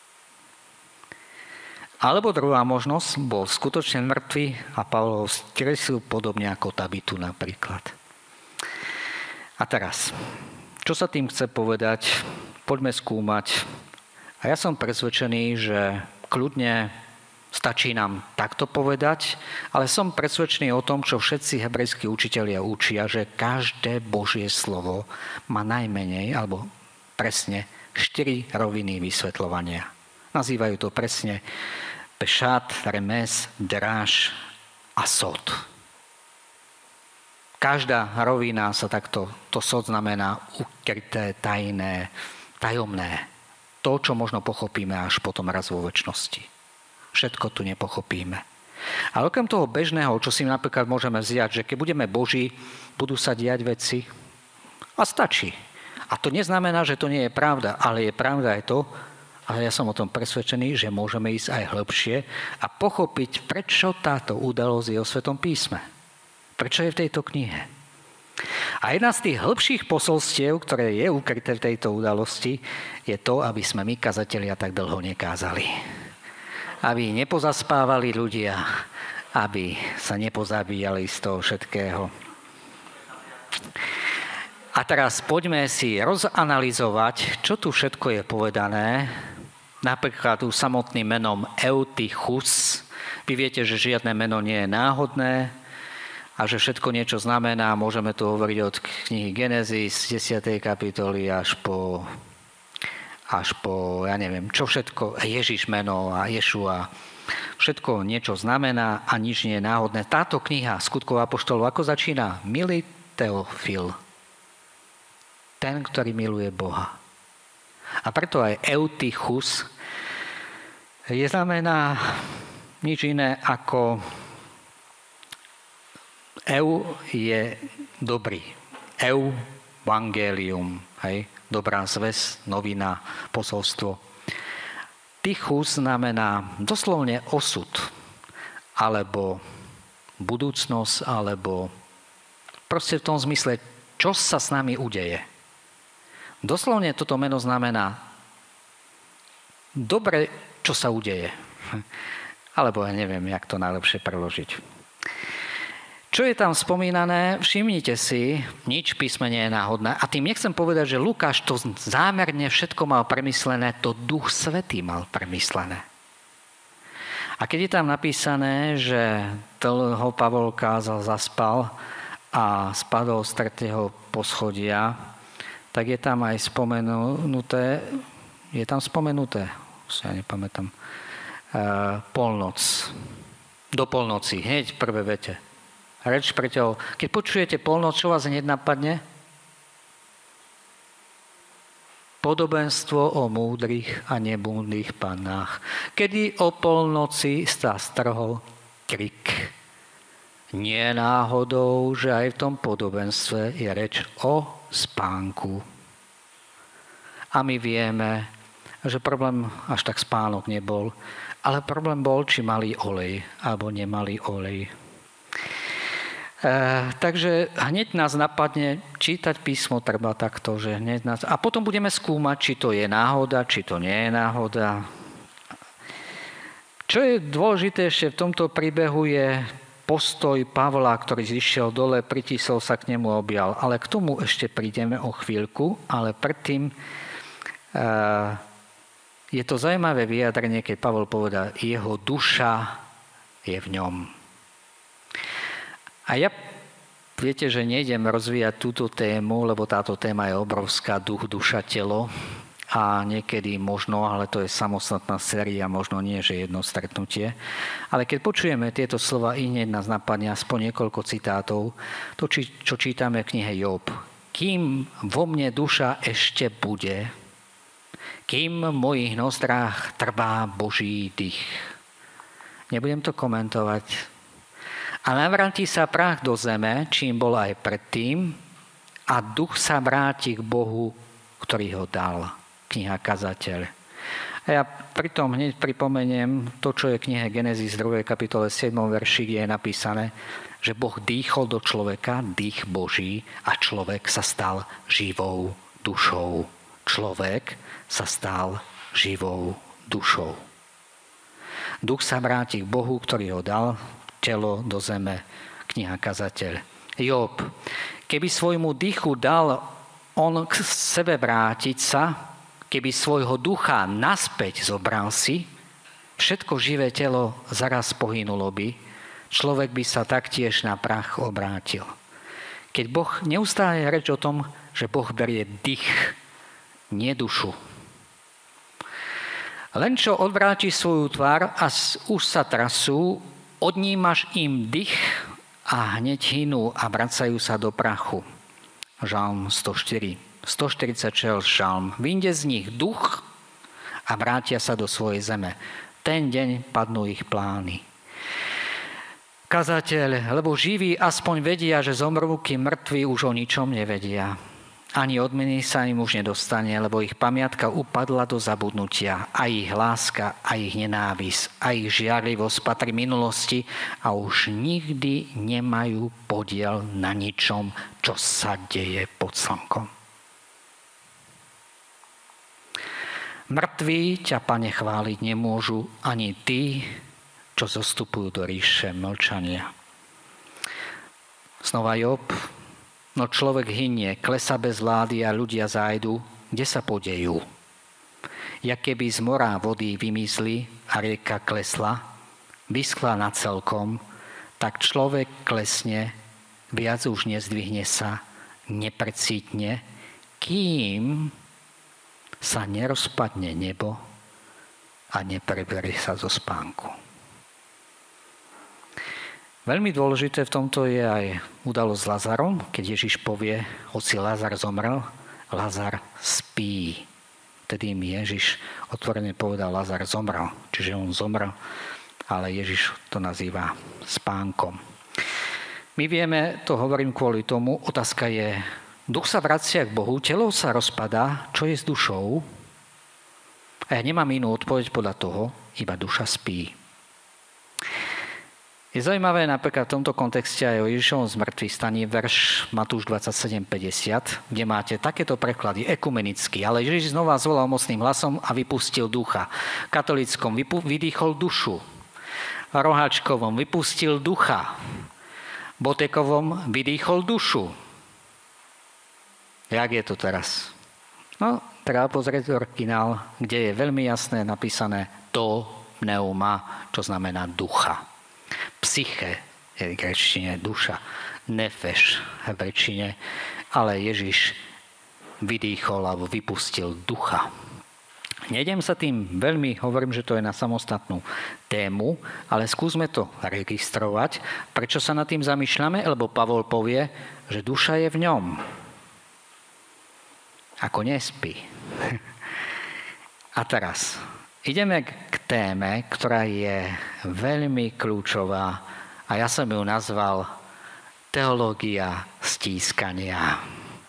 Alebo druhá možnosť, bol skutočne mŕtvý a Pavol ho skreslil podobne ako Tabitu napríklad. A teraz, čo sa tým chce povedať? Poďme skúmať. A ja som presvedčený, že kľudne stačí nám takto povedať, ale som presvedčený o tom, čo všetci hebrejskí učitelia učia, že každé Božie slovo má najmenej, alebo presne, 4 roviny vysvetľovania. Nazývajú to presne pešat, remes, dráž a sod. Každá rovina sa takto, to sod znamená ukryté, tajné, tajomné. To, čo možno pochopíme až potom raz vo večnosti. Všetko tu nepochopíme. Ale okrem toho bežného, čo si napríklad môžeme vziať, že keď budeme Boží, budú sa diať veci a stačí. A to neznamená, že to nie je pravda, ale je pravda aj to, ale ja som o tom presvedčený, že môžeme ísť aj hĺbšie a pochopiť, prečo táto udalosť je o Svetom písme. Prečo je v tejto knihe. A jedna z tých hĺbších posolstiev, ktoré je ukryté v tejto udalosti, je to, aby sme my, kazatelia, tak dlho nekázali. Aby nepozaspávali ľudia, aby sa nepozabíjali z toho všetkého. A teraz poďme si rozanalyzovať, čo tu všetko je povedané. Napríklad tu samotným menom Eutychus. Vy viete, že žiadne meno nie je náhodné a že všetko niečo znamená. Môžeme tu hovoriť od knihy Genesis 10. kapitoly až po, ja neviem, čo všetko, Ježiš meno a Ješua. Všetko niečo znamená a nič nie je náhodné. Táto kniha Skutkov apoštolov ako začína? Milý Teofil. Ten, ktorý miluje Boha. A preto aj Eutychus znamená nič iné ako Eu je dobrý. Evangelium. Hej? Dobrá zväz, novina, posolstvo. Tychus znamená doslovne osud. Alebo budúcnosť, alebo proste v tom zmysle, čo sa s nami udeje. Doslovne toto meno znamená dobre, čo sa udeje. Alebo ja neviem, jak to najlepšie preložiť. Čo je tam spomínané? Všimnite si, nič písme nie je náhodné. A tým nechcem povedať, že Lukáš to zámerne všetko mal premyslené, to Duch Svätý mal premyslené. A keď je tam napísané, že dlho Pavol kázal, zaspal a spadol z 3. poschodia, tak je tam aj spomenuté, už sa nepamätám, polnoc. Do polnoci, hneď v prvej vete. Reč pre ťa. Keď počujete polnoc, čo vás hneď napadne? Podobenstvo o múdrych a nemúdrych pannách. Kedy o polnoci sa strhol krik. Nie náhodou, že aj v tom podobenstve je reč o spánku. A my vieme, že problém až tak spánok nebol, ale problém bol, či mali olej alebo nemali olej. Takže hneď nás napadne čítať písmo treba takto, že hneď nás... A potom budeme skúmať, či to je náhoda, či to nie je náhoda. Čo je dôležité ešte v tomto príbehu je postoj Pavla, ktorý zišiel dole, pritísol sa k nemu, objal. Ale k tomu ešte prídeme o chvíľku, ale predtým je to zaujímavé vyjadrenie, keď Pavol povedal, jeho duša je v ňom. A ja, viete, že nejdem rozvíjať túto tému, lebo táto téma je obrovská, duch, duša, telo. A niekedy možno, ale to je samostatná séria, možno nie, že jedno stretnutie. Ale keď počujeme tieto slova, hneď nás napadne aspoň niekoľko citátov, to, čo čítame v knihe Job. Kým vo mne duša ešte bude, kým v mojich nozdrách trvá Boží dých. Nebudem to komentovať. A navráti sa prach do zeme, čím bol aj predtým, a duch sa vráti k Bohu, ktorý ho dal. Kniha Kazateľ. A ja pritom hneď pripomeniem to, čo je v knihe Genesis 2. kapitole 7. verši, kde je napísané, že Boh dýchol do človeka, dých Boží, a človek sa stal živou dušou. Človek sa stal živou dušou. Duch sa vráti k Bohu, ktorý ho dal, telo do zeme. Kniha Kazateľ. Job, keby svojmu dýchu dal on k sebe vrátiť sa, keby svojho ducha naspäť zobral si, všetko živé telo zaraz pohynulo by, človek by sa taktiež na prach obrátil. Keď Boh neustále reč o tom, že Boh berie dých, nie dušu. Len čo odvráti svoju tvár a už sa trasú, odnímaš im dých a hneď hynú a vracajú sa do prachu. Žalm 104. 146 žalm. Vyjde z nich duch a vrátia sa do svojej zeme. Ten deň padnú ich plány. Kazateľ, lebo živí aspoň vedia, že zomrú, kým mŕtvi už o ničom nevedia. Ani odmeny sa im už nedostane, lebo ich pamiatka upadla do zabudnutia. A ich láska, a ich nenávisť, a ich žiarlivosť patrí minulosti a už nikdy nemajú podiel na ničom, čo sa deje pod slnkom. Mŕtvi ťa, Pane, chváliť nemôžu, ani tí, čo zostupujú do ríše mlčania. Znova Job, no človek hynie, klesa bez vlády a ľudia zájdu, kde sa podejú. Jak keby z mora vody vymizli a rieka klesla, vyschla na celkom, tak človek klesne, viac už nezdvihne sa, neprecítne, kým sa nerozpadne nebo a nepreberie sa zo spánku. Veľmi dôležité v tomto je aj udalosť s Lazarom, keď Ježiš povie, hoci Lazar zomrel, Lazar spí. Tedy mi Ježiš otvorene povedal, Lazar zomrel. Čiže on zomrel, ale Ježiš to nazýva spánkom. My vieme, to hovorím kvôli tomu, otázka je, duch sa vracia k Bohu, telo sa rozpadá, čo je s dušou? A ja nemám inú odpoveď podľa toho, iba duša spí. Je zaujímavé napríklad v tomto kontexte aj o Ježišovom zmŕtvychvstaní, verš Matúš 27:50, kde máte takéto preklady ekumenicky, ale Ježiš znova zvolal mocným hlasom a vypustil ducha. Katolíckom vydýchol dušu. Roháčkovom vypustil ducha. Botekovom vydýchol dušu. Jak je to teraz? No, treba pozrieť originál, kde je veľmi jasné napísané to pneuma, čo znamená ducha. Psyche je v gréčtine duša, nefeš v hebrejčine, ale Ježiš vydýchol alebo vypustil ducha. Nejdem sa tým veľmi, hovorím, že to je na samostatnú tému, ale skúsme to registrovať. Prečo sa nad tým zamýšľame? Lebo Pavol povie, že duša je v ňom. Ako nespí. A teraz ideme k téme, ktorá je veľmi kľúčová a ja som ju nazval teológia stískania.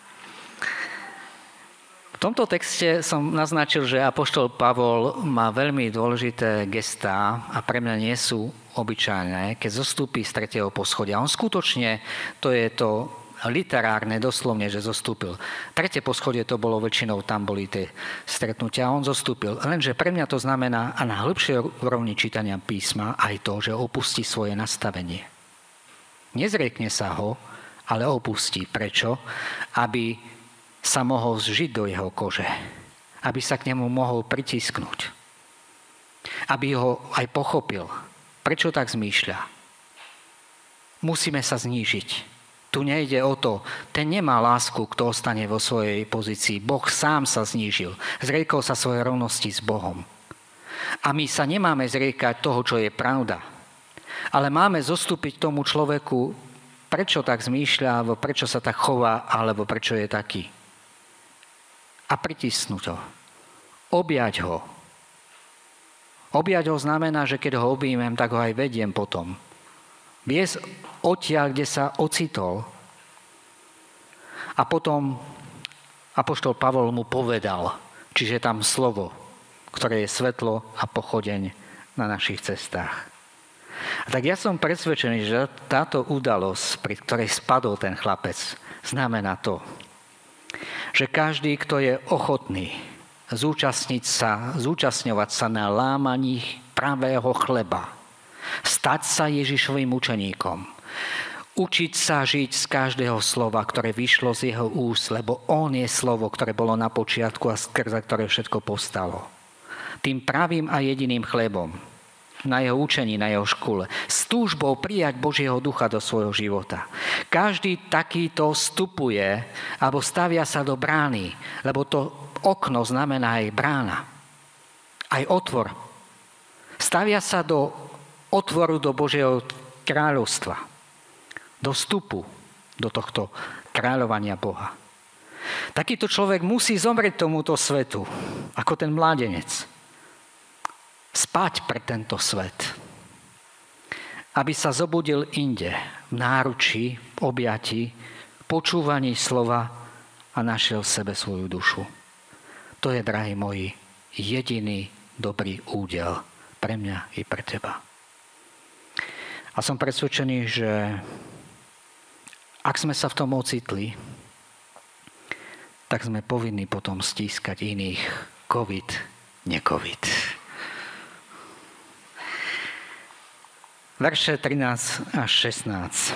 V tomto texte som naznačil, že apoštol Pavol má veľmi dôležité gestá a pre mňa nie sú obyčajné, keď zostúpi z 3. poschodia. On skutočne, to je to literárne, doslovne, že zostúpil. 3. poschodie to bolo väčšinou, tam boli tie stretnutia a on zostúpil. Lenže pre mňa to znamená a na hĺbšej úrovni čítania písma aj to, že opustí svoje nastavenie. Nezriekne sa ho, ale opustí. Prečo? Aby sa mohol zžiť do jeho kože. Aby sa k nemu mohol pritisknúť. Aby ho aj pochopil. Prečo tak zmýšľa? Musíme sa znížiť. Tu nejde o to, ten nemá lásku, kto ostane vo svojej pozícii. Boh sám sa znížil. Zriekol sa svojej rovnosti s Bohom. A my sa nemáme zriekať toho, čo je pravda. Ale máme zostúpiť tomu človeku, prečo tak zmýšľa, alebo prečo sa tak chová, alebo prečo je taký. A pritisnúť ho. Objať ho. Objať ho znamená, že keď ho objímem, tak ho aj vediem potom. Viesť odtiaľ, kde sa ocitol. A potom apoštol Pavol mu povedal, čiže tam slovo. ktoré je svetlo a pochodeň na našich cestách. A tak ja som presvedčený, že táto udalosť, pri ktorej spadol ten chlapec, znamená to, že každý, kto je ochotný zúčastňovať sa na lámaní pravého chleba, stať sa Ježišovým učeníkom, učiť sa žiť z každého slova, ktoré vyšlo z jeho úst, lebo on je slovo, ktoré bolo na počiatku a skrze ktoré všetko povstalo. Tým pravým a jediným chlebom, na jeho učení, na jeho škole, s túžbou prijať Božieho ducha do svojho života. Každý takýto vstupuje alebo stavia sa do brány, lebo to okno znamená aj brána, aj otvor. Stavia sa do otvoru do Božieho kráľovstva, do vstupu do tohto kráľovania Boha. Takýto človek musí zomrieť tomuto svetu, ako ten mládenec. Spať pre tento svet, aby sa zobudil inde, v náručí, v objati, počúvaní slova a našiel v sebe svoju dušu. To je, drahí moji, jediný dobrý údel pre mňa i pre teba. A som presvedčený, že ak sme sa v tom ocitli, tak sme povinní potom stískať iných COVID, necovid. Verše 13 až 16.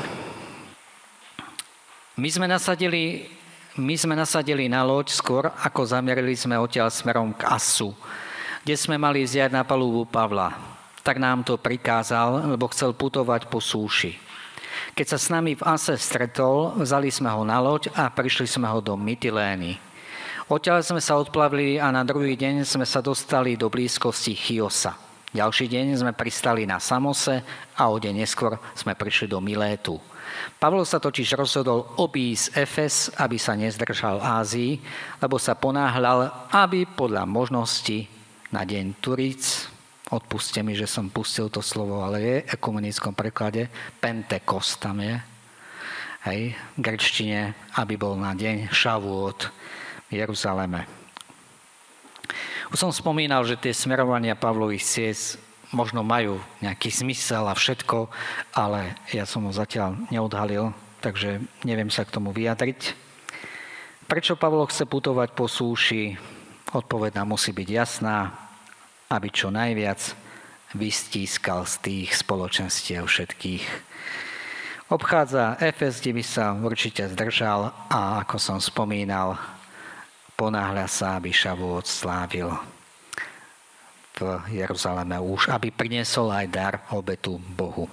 My sme nasadili na loď skôr, ako zamierili sme odtiaľ smerom k Assu, kde sme mali vziať na palubu Pavla. Tak nám to prikázal, lebo chcel putovať po súši. Keď sa s nami v Ase stretol, vzali sme ho na loď a prišli sme ho do Mytilény. Odtiaľ sme sa odplavili a na druhý deň sme sa dostali do blízkosti Chiosa. Ďalší deň sme pristali na Samose a o deň neskôr sme prišli do Milétu. Pavol sa totiž rozhodol obísť Efes, aby sa nezdržal Ázii, lebo sa ponáhľal, aby podľa možnosti na deň Turíc, odpuste mi, že som pustil to slovo, ale je v ekumenickom preklade, Pentekost tam je, hej, v gréčtine, aby bol na deň Šavúot v Jeruzaleme. Už som spomínal, že tie smerovania Pavlových ciest možno majú nejaký zmysel a všetko, ale ja som ho zatiaľ neodhalil, takže neviem sa k tomu vyjadriť. Prečo Pavlo chce putovať po súši? Odpoveď nám musí byť jasná, aby čo najviac vystískal z tých spoločenstiev všetkých. Obchádza Efes, kde by sa určite zdržal a ako som spomínal, ponáhľa sa, aby Šavúot slávil v Jeruzaleme už, aby priniesol aj dar obetu Bohu.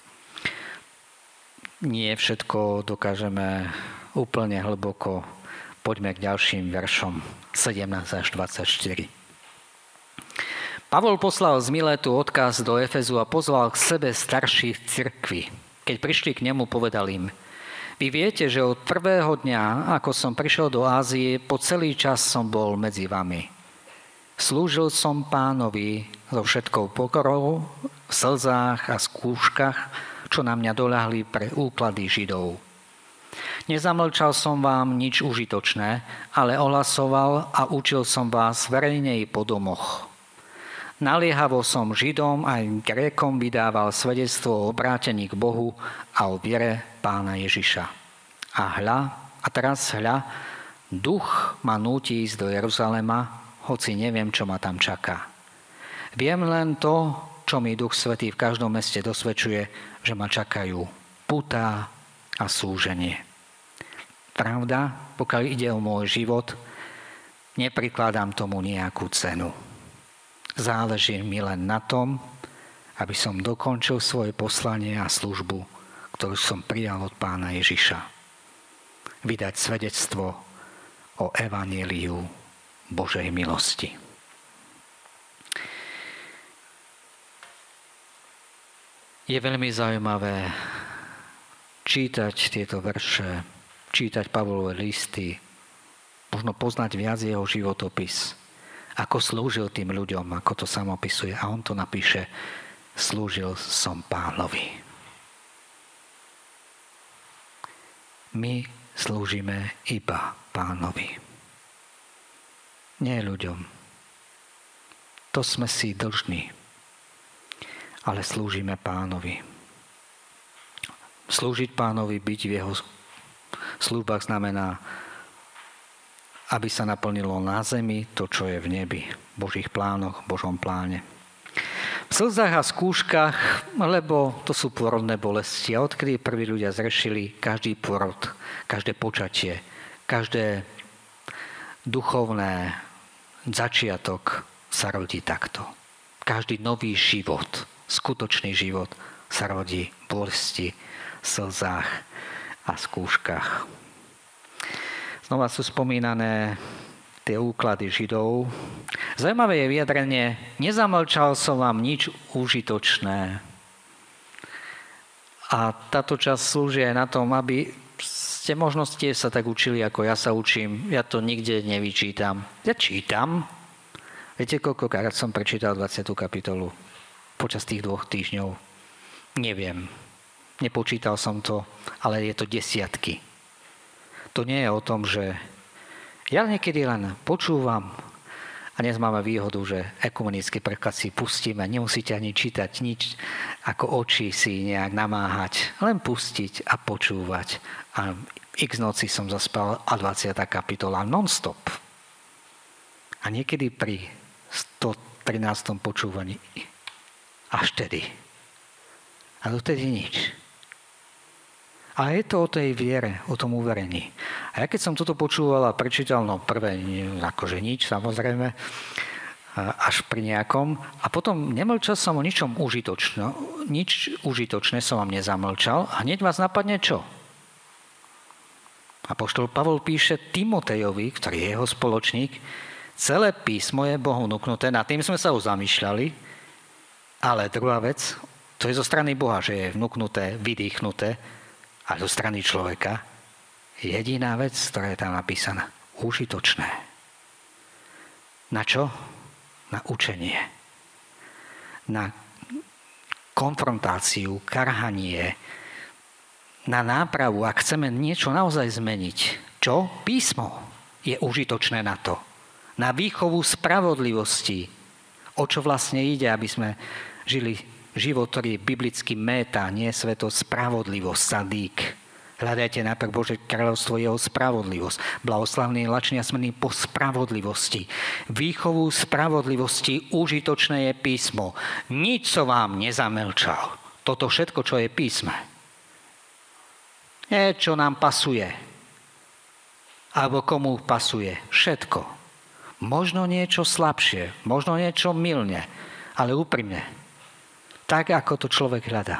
Nie všetko dokážeme úplne hlboko. Poďme k ďalším veršom 17 až 24. Pavol poslal z Miletu odkaz do Efezu a pozval k sebe starších cirkvi. Keď prišli k nemu, povedal im: Vy viete, že od prvého dňa, ako som prišiel do Ázie, po celý čas som bol medzi vami. Slúžil som Pánovi so všetkou pokorou, v slzách a skúškach, čo na mňa doľahli pre úklady Židov. Nezamlčal som vám nič užitočné, ale ohlasoval a učil som vás verejne i po domoch. Naliehavo som Židom aj Grékom vydával svedectvo o obrátení k Bohu a o viere Pána Ježiša. A teraz hľa, duch ma núti ísť do Jeruzalema, hoci neviem, čo ma tam čaká. Viem len to, čo mi Duch Svätý v každom meste dosvedčuje, že ma čakajú pútá a súženie. Pravda, pokiaľ ide o môj život, neprikladám tomu nejakú cenu. Záleží mi len na tom, aby som dokončil svoje poslanie a službu, ktorú som prijal od Pána Ježiša. Vydať svedectvo o evanjeliu Božej milosti. Je veľmi zaujímavé čítať tieto verše, čítať Pavlové listy, možno poznať viac jeho životopis, ako slúžil tým ľuďom, ako to sám opisuje. A on to napíše: slúžil som Pánovi. My slúžime iba Pánovi. Nie ľuďom. To sme si dlžní. Ale slúžime Pánovi. Slúžiť Pánovi, byť v jeho službách znamená, aby sa naplnilo na zemi to, čo je v nebi, v Božích plánoch, v Božom pláne. V slzách a skúškach, lebo to sú pôrodné bolesti. A odkedy prví ľudia zrešili, každý pôrod, každé počatie, každé duchovné začiatok sa rodí takto. Každý nový život, skutočný život sa rodí v bolesti, slzách a skúškach. Znova sú spomínané tie úklady Židov. Zaujímavé je vyjadrenie, nezamlčal som vám nič užitočné. A táto časť slúži aj na tom, aby ste možno sa tak učili, ako ja sa učím. Ja to nikde nevyčítam. Ja čítam. Viete, koľkokrát som prečítal 20. kapitolu počas tých 2 týždňov? Neviem. Nepočítal som to, ale je to desiatky. To nie je o tom, že ja niekedy len počúvam a dnes máme výhodu, že ekumenický preklad si pustíme. Nemusíte ani čítať nič, ako oči si nejak namáhať. Len pustiť a počúvať. A x noci som zaspal a 20. kapitola non-stop. A niekedy pri 113. počúvaní až tedy. A dotedy nič. A je to o tej viere, o tom uverení. A ja keď som toto počúval a prečítal, no prvé akože nič, samozrejme, až pri nejakom. A potom nemlčal som o ničom užitočnom. Nič užitočné som vám nezamlčal. A hneď vás napadne čo? Apoštol Pavol píše Timotejovi, ktorý je jeho spoločník, celé písmo je Bohu vnúknuté. Nad tým sme sa už zamýšľali. Ale druhá vec, to je zo strany Boha, že je vnúknuté, vydýchnuté. A zo strany človeka jediná vec, ktorá je tam napísaná, užitočné. Na čo? Na učenie. Na konfrontáciu, karhanie, na nápravu, ak chceme niečo naozaj zmeniť. Čo? Písmo je užitočné na to. Na výchovu spravodlivosti. O čo vlastne ide, aby sme žili život, ktorý je biblicky méta, nie sveto spravodlivosť, sadík. Hľadajte najprv Božie kráľovstvo, jeho spravodlivosť. Blahoslavný, lačný a smrný po spravodlivosti. Výchovu spravodlivosti užitočné je písmo. Nič som vám nezamelčal. Toto všetko, čo je písme. Je, čo nám pasuje. Alebo komu pasuje. Všetko. Možno niečo slabšie, možno niečo mylne, ale úprimne. Tak, ako to človek hľadá.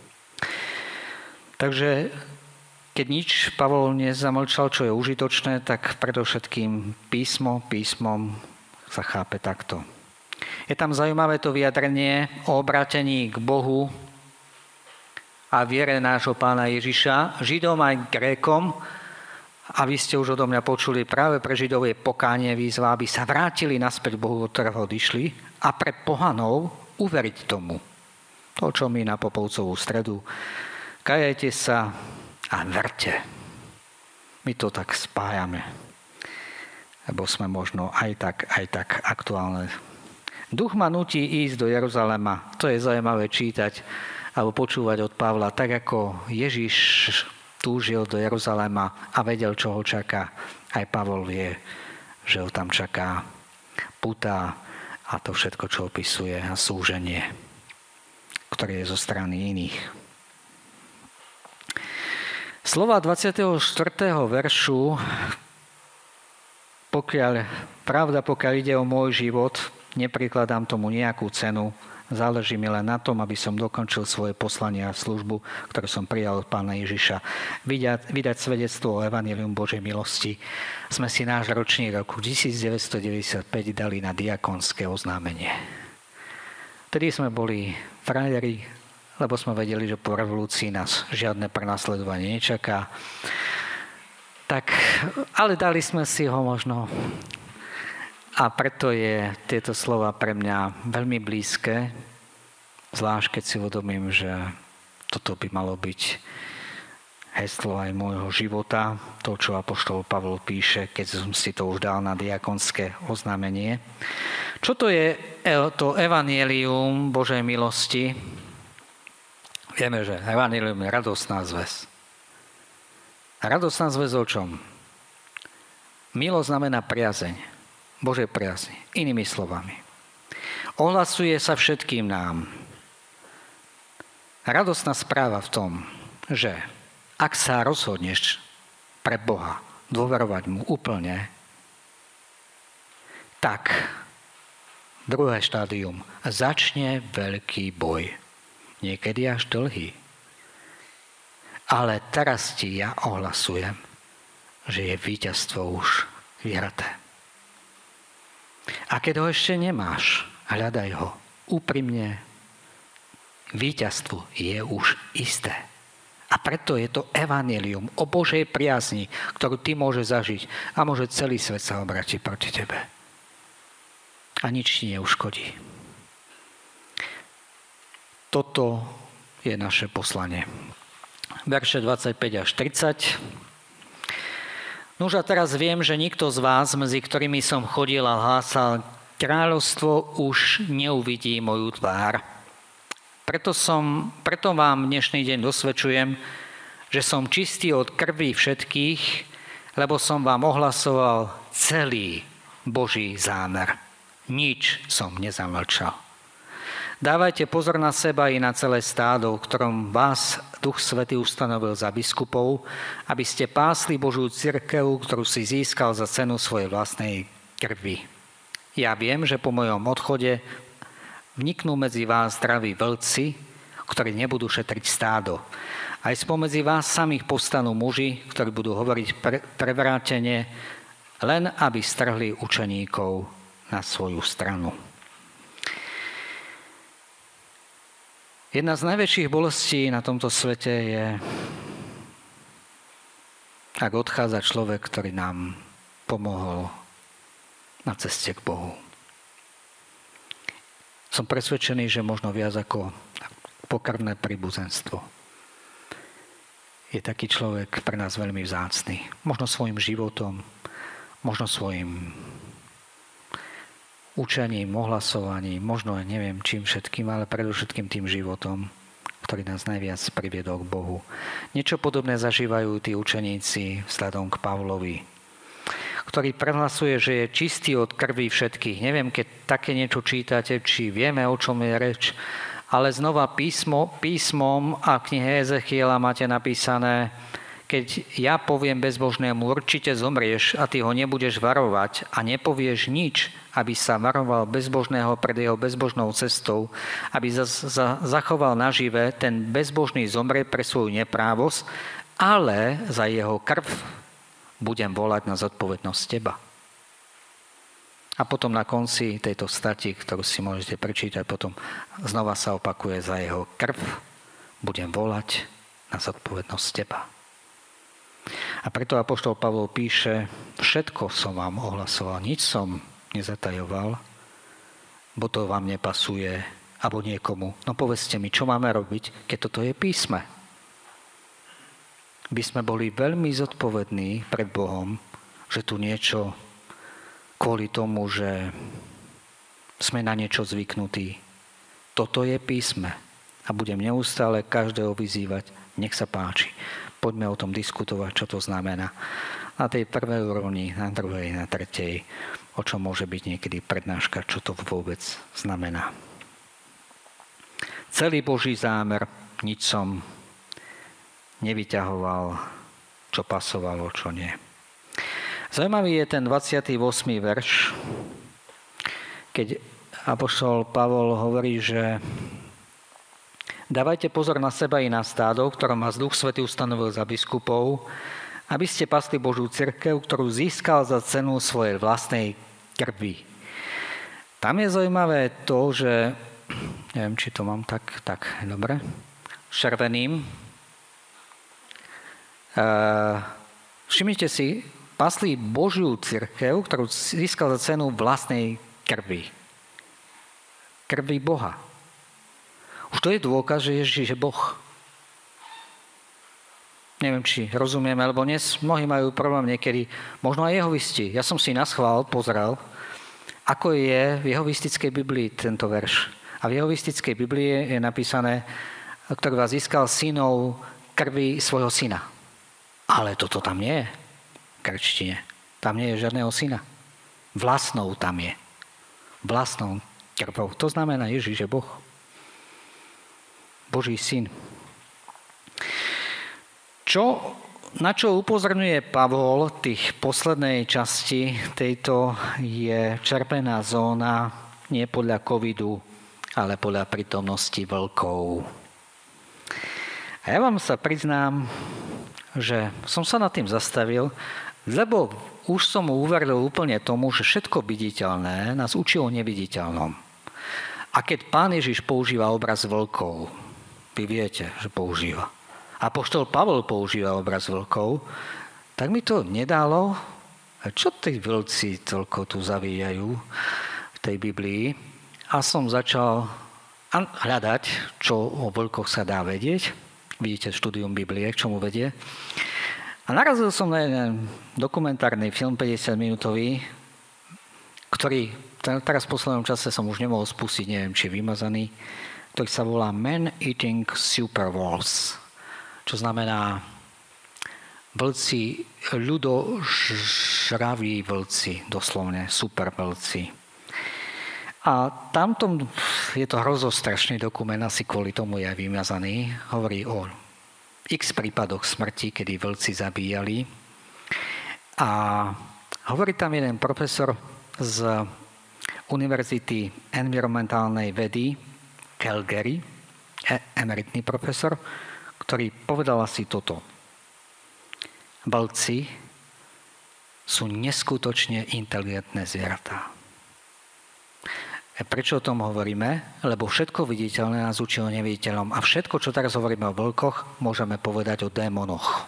Takže, keď nič Pavol nezamlčal, čo je užitočné, tak predovšetkým písmom sa chápe takto. Je tam zaujímavé to vyjadrenie o obrátení k Bohu a viere nášho Pána Ježiša, Židom aj Grékom. A vy ste už odo mňa počuli, práve pre Židov je pokánie výzva, aby sa vrátili naspäť Bohu, od ktorého odišli, a pre pohanov uveriť tomu. To, čo my na Popovcovú stredu. Kajajte sa a verte. My to tak spájame. Lebo sme možno aj tak aktuálne. Duch ma nutí ísť do Jeruzalema. To je zaujímavé čítať alebo počúvať od Pavla. Tak ako Ježiš túžil do Jeruzalema a vedel, čo ho čaká. Aj Pavol vie, že ho tam čaká puta a to všetko, čo opisuje, a súženie, ktoré je zo strany iných. Slova 24. veršu, pokiaľ ide o môj život, neprikladám tomu nejakú cenu, záleží mi len na tom, aby som dokončil svoje poslanie a službu, ktorú som prijal od Pána Ježiša. Vydať svedectvo o evanjelium Božej milosti. Sme si náš ročník roku 1995 dali na diakonské oznámenie. Vtedy sme boli frajeri, lebo sme vedeli, že po revolúcii nás žiadne prenasledovanie nečaká. Tak, ale dali sme si ho možno. A preto je tieto slova pre mňa veľmi blízke, zvlášť keď si uvedomím, že toto by malo byť heslo aj môjho života, to, čo apoštol Pavol píše, keď som si to už dal na diakonské oznámenie. Čo to je to evanjelium Božej milosti? Vieme, že evanjelium je radostná zväz. Radostná zväz o čom? Milosť znamená priazeň. Božej priazeň. Inými slovami. Ohlasuje sa všetkým nám. Radostná správa v tom, že ak sa rozhodneš pre Boha dôverovať mu úplne, tak druhé štádium začne veľký boj. Niekedy až dlhý. Ale teraz ti ja ohlasujem, že je víťazstvo už vyhraté. A keď ho ešte nemáš, hľadaj ho úprimne. Víťazstvo je už isté. A preto je to evanjelium o Božej priazni, ktorú ty môžeš zažiť a môže celý svet sa obrátiť proti tebe. A nič ti neuškodí. Toto je naše poslanie. Verše 25 až 30. Nuž a teraz viem, že nikto z vás, medzi ktorými som chodil a hlásal kráľovstvo, už neuvidí moju tvár. Preto vám dnešný deň dosvedčujem, že som čistý od krvi všetkých, lebo som vám ohlasoval celý Boží zámer. Nič som nezamlčal. Dávajte pozor na seba i na celé stádo, v ktorom vás Duch Svätý ustanovil za biskupov, aby ste pásli Božiu cirkev, ktorú si získal za cenu svojej vlastnej krvi. Ja viem, že po mojom odchode vniknú medzi vás zdraví vlci, ktorí nebudú šetriť stádo. Aj spomedzi vás samých povstanú muži, ktorí budú hovoriť prevrátene, len aby strhli učeníkov na svoju stranu. Jedna z najväčších bolestí na tomto svete je, ak odchádza človek, ktorý nám pomohol na ceste k Bohu. Som presvedčený, že možno viac ako pokrvné príbuzenstvo. Je taký človek pre nás veľmi vzácny. Možno svojim životom, možno svojim učením, ohlasovaním, možno neviem čím všetkým, ale predovšetkým tým životom, ktorý nás najviac priviedol k Bohu. Niečo podobné zažívajú tí učeníci vzhľadom k Pavlovi, ktorý prehlasuje, že je čistý od krvi všetkých. Neviem, keď také niečo čítate, či vieme, o čom je reč, ale znova písmom a v knihe Ezechiela máte napísané, keď ja poviem bezbožnému, určite zomrieš a ty ho nebudeš varovať a nepovieš nič, aby sa varoval bezbožného pred jeho bezbožnou cestou, aby zachoval nažive, ten bezbožný zomrie pre svoju neprávosť, ale za jeho krv budem volať na zodpovednosť teba. A potom na konci tejto stati, ktorú si môžete prečítať, potom znova sa opakuje za jeho krv budem volať na zodpovednosť teba. A preto apoštol Pavol píše, všetko som vám ohlasoval, nič som nezatajoval, bo to vám nepasuje, alebo niekomu. No povedzte mi, čo máme robiť, keď toto je písme? By sme boli veľmi zodpovední pred Bohom, že tu niečo kvôli tomu, že sme na niečo zvyknutí. Toto je písme a budem neustále každého vyzývať, nech sa páči. Poďme o tom diskutovať, čo to znamená. Na tej prvej úrovni, na druhej, na tretej, o čom môže byť niekedy prednáška, čo to vôbec znamená. Celý Boží zámer, nič som nevyťahoval, čo pasovalo, čo nie. Zaujímavý je ten 28. verš, keď apoštol Pavol hovorí, že dávajte pozor na seba i na stádo, ktorom vás Duch Svätý ustanovil za biskupov, aby ste pasli Božiu cirkev, ktorú získal za cenu svojej vlastnej krvi. Tam je zaujímavé to, že neviem, či to mám tak dobre, červeným. Všimnite si, pasli Božiu cirkev, ktorú získal za cenu vlastnej krvi. Krvi Boha. Už to je dôkaz, že Ježiš je Boh. Neviem, či rozumieme, alebo dnes mnohí majú problém niekedy, možno aj jehovisti. Ja som si naschvál pozrel ako je v jehovistickej Biblii tento verš. A v jehovistickej Biblii je napísané, ktorý vás získal synov krvi svojho syna. Ale toto tam nie je v gréčtine. Tam nie je žiadneho syna. Vlastnou tam je. Vlastnou krvou. To znamená, Ježiš je Boh. Boží syn. Na čo upozorňuje Pavol v tých poslednej časti tejto je červená zóna nie podľa covidu, ale podľa prítomnosti vlkov. A ja vám sa priznám, že som sa nad tým zastavil, lebo už som uveril úplne tomu, že všetko viditeľné nás učí o neviditeľnom. A keď Pán Ježiš používa obraz vlkov, vy viete, že používa. Apoštol Pavol používa obraz vlkov, tak mi to nedalo. Čo tí vlci toľko tu zavíjajú v tej Biblii? A som začal hľadať, čo o vlkoch sa dá vedieť. Vidíte štúdium Biblie, k čomu vedie. A narazil som na jeden dokumentárny film 50-minútový, ktorý teraz v poslednom čase som už nemohol spustiť, neviem, či je vymazaný, ktorý sa volá Man Eating Super Wolves, čo znamená vlci, ľudožraví vlci, doslovne super vlci. A tamto je to hrozostrašný dokument, asi kvôli tomu je vymazaný. Hovorí o x prípadoch smrti, kedy vlci zabíjali. A hovorí tam jeden profesor z Univerzity environmentálnej vedy Calgary, emeritný profesor, ktorý povedal asi toto. Vlci sú neskutočne inteligentné zvieratá. Prečo o tom hovoríme? Lebo všetko viditeľné nás učí o neviditeľnom a všetko, čo teraz hovoríme o vlkoch, môžeme povedať o démonoch.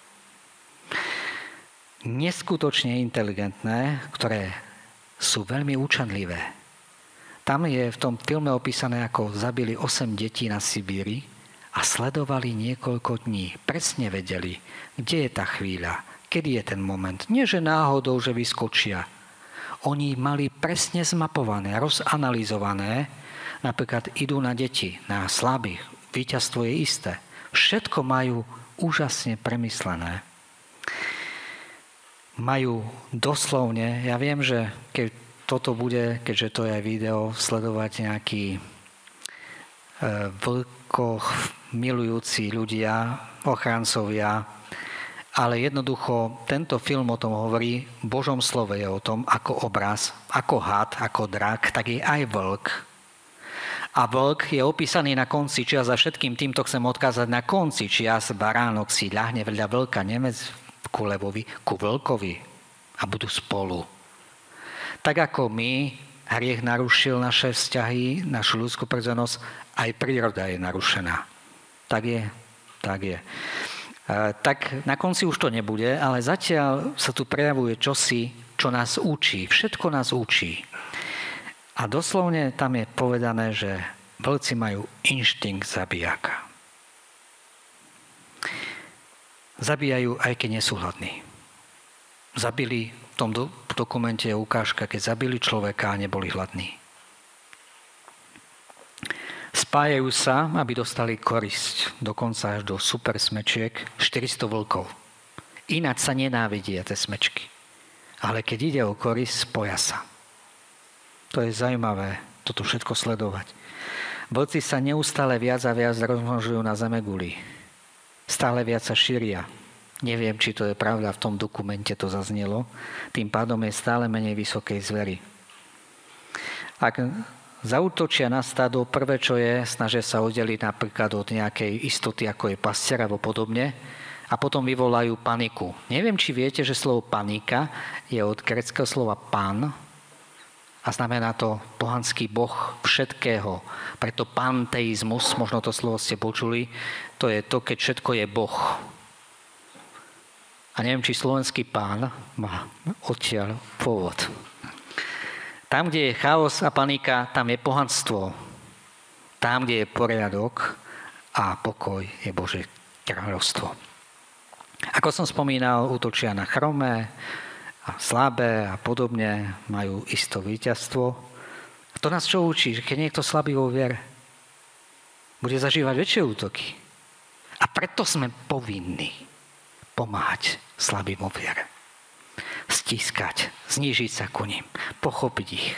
Neskutočne inteligentné, ktoré sú veľmi účanlivé. Tam je v tom filme opísané, ako zabili 8 detí na Sibíri a sledovali niekoľko dní. Presne vedeli, kde je tá chvíľa, kedy je ten moment. Nie, že náhodou, že vyskočia. Oni mali presne zmapované, rozanalizované, napríklad idú na deti, na slabých, víťazstvo je isté. Všetko majú úžasne premyslené. Majú doslovne, ja viem, že keď toto bude, keďže to je video, sledovať nejakí vlkoch milujúci ľudia, ochrancovia, ale jednoducho tento film o tom hovorí, v Božom slove je o tom, ako obraz, ako had, ako drak, tak je aj vlk. A vlk je opísaný na konci čias a všetkým týmto chcem odkázať na konci čias baránok si ľahne vedľa vlka, nemec ku levovi, ku vlkovi a budú spolu. Tak ako my, hriech narušil naše vzťahy, našu ľudskú prirodzenosť, aj príroda je narušená. Tak je, tak je. Tak na konci už to nebude, ale zatiaľ sa tu prejavuje čosi, čo nás učí. Všetko nás učí. A doslovne tam je povedané, že vlci majú inštinkt zabijaka. Zabíjajú, aj keď nie sú hladní. Zabili, v tom dokumente je ukážka, keď zabili človeka a neboli hladní. Spájajú sa, aby dostali korisť, dokonca až do super smečiek, 400 vlkov. Ináč sa nenávidia tie smečky. Ale keď ide o korisť, spoja sa. To je zaujímavé, toto všetko sledovať. Vlci sa neustále viac a viac rozmnožujú na zemeguli. Stále viac sa šíria. Neviem, či to je pravda, v tom dokumente to zaznelo. Tým pádom je stále menej vysokej zvery. Ak zaútočia na stádo, prvé, čo je, snažia sa oddeliť napríklad od nejakej istoty, ako je pastier alebo podobne, a potom vyvolajú paniku. Neviem, či viete, že slovo panika je od gréckeho slova pan a znamená to pohanský boh všetkého. Preto panteizmus, možno to slovo ste počuli, to je to, keď všetko je boh. A neviem, či slovenský pán má odtiaľ pôvod. Tam, kde je chaos a panika, tam je pohanstvo. Tam, kde je poriadok a pokoj, je Božie kráľovstvo. Ako som spomínal, útočia na chromé, a slabé a podobne majú isto víťazstvo. A to nás čo učí? Že keď niekto slabý vo viere, bude zažívať väčšie útoky. A preto sme povinní pomáhať slabým vo viere. Stískať, znížiť sa ku ním, pochopiť ich.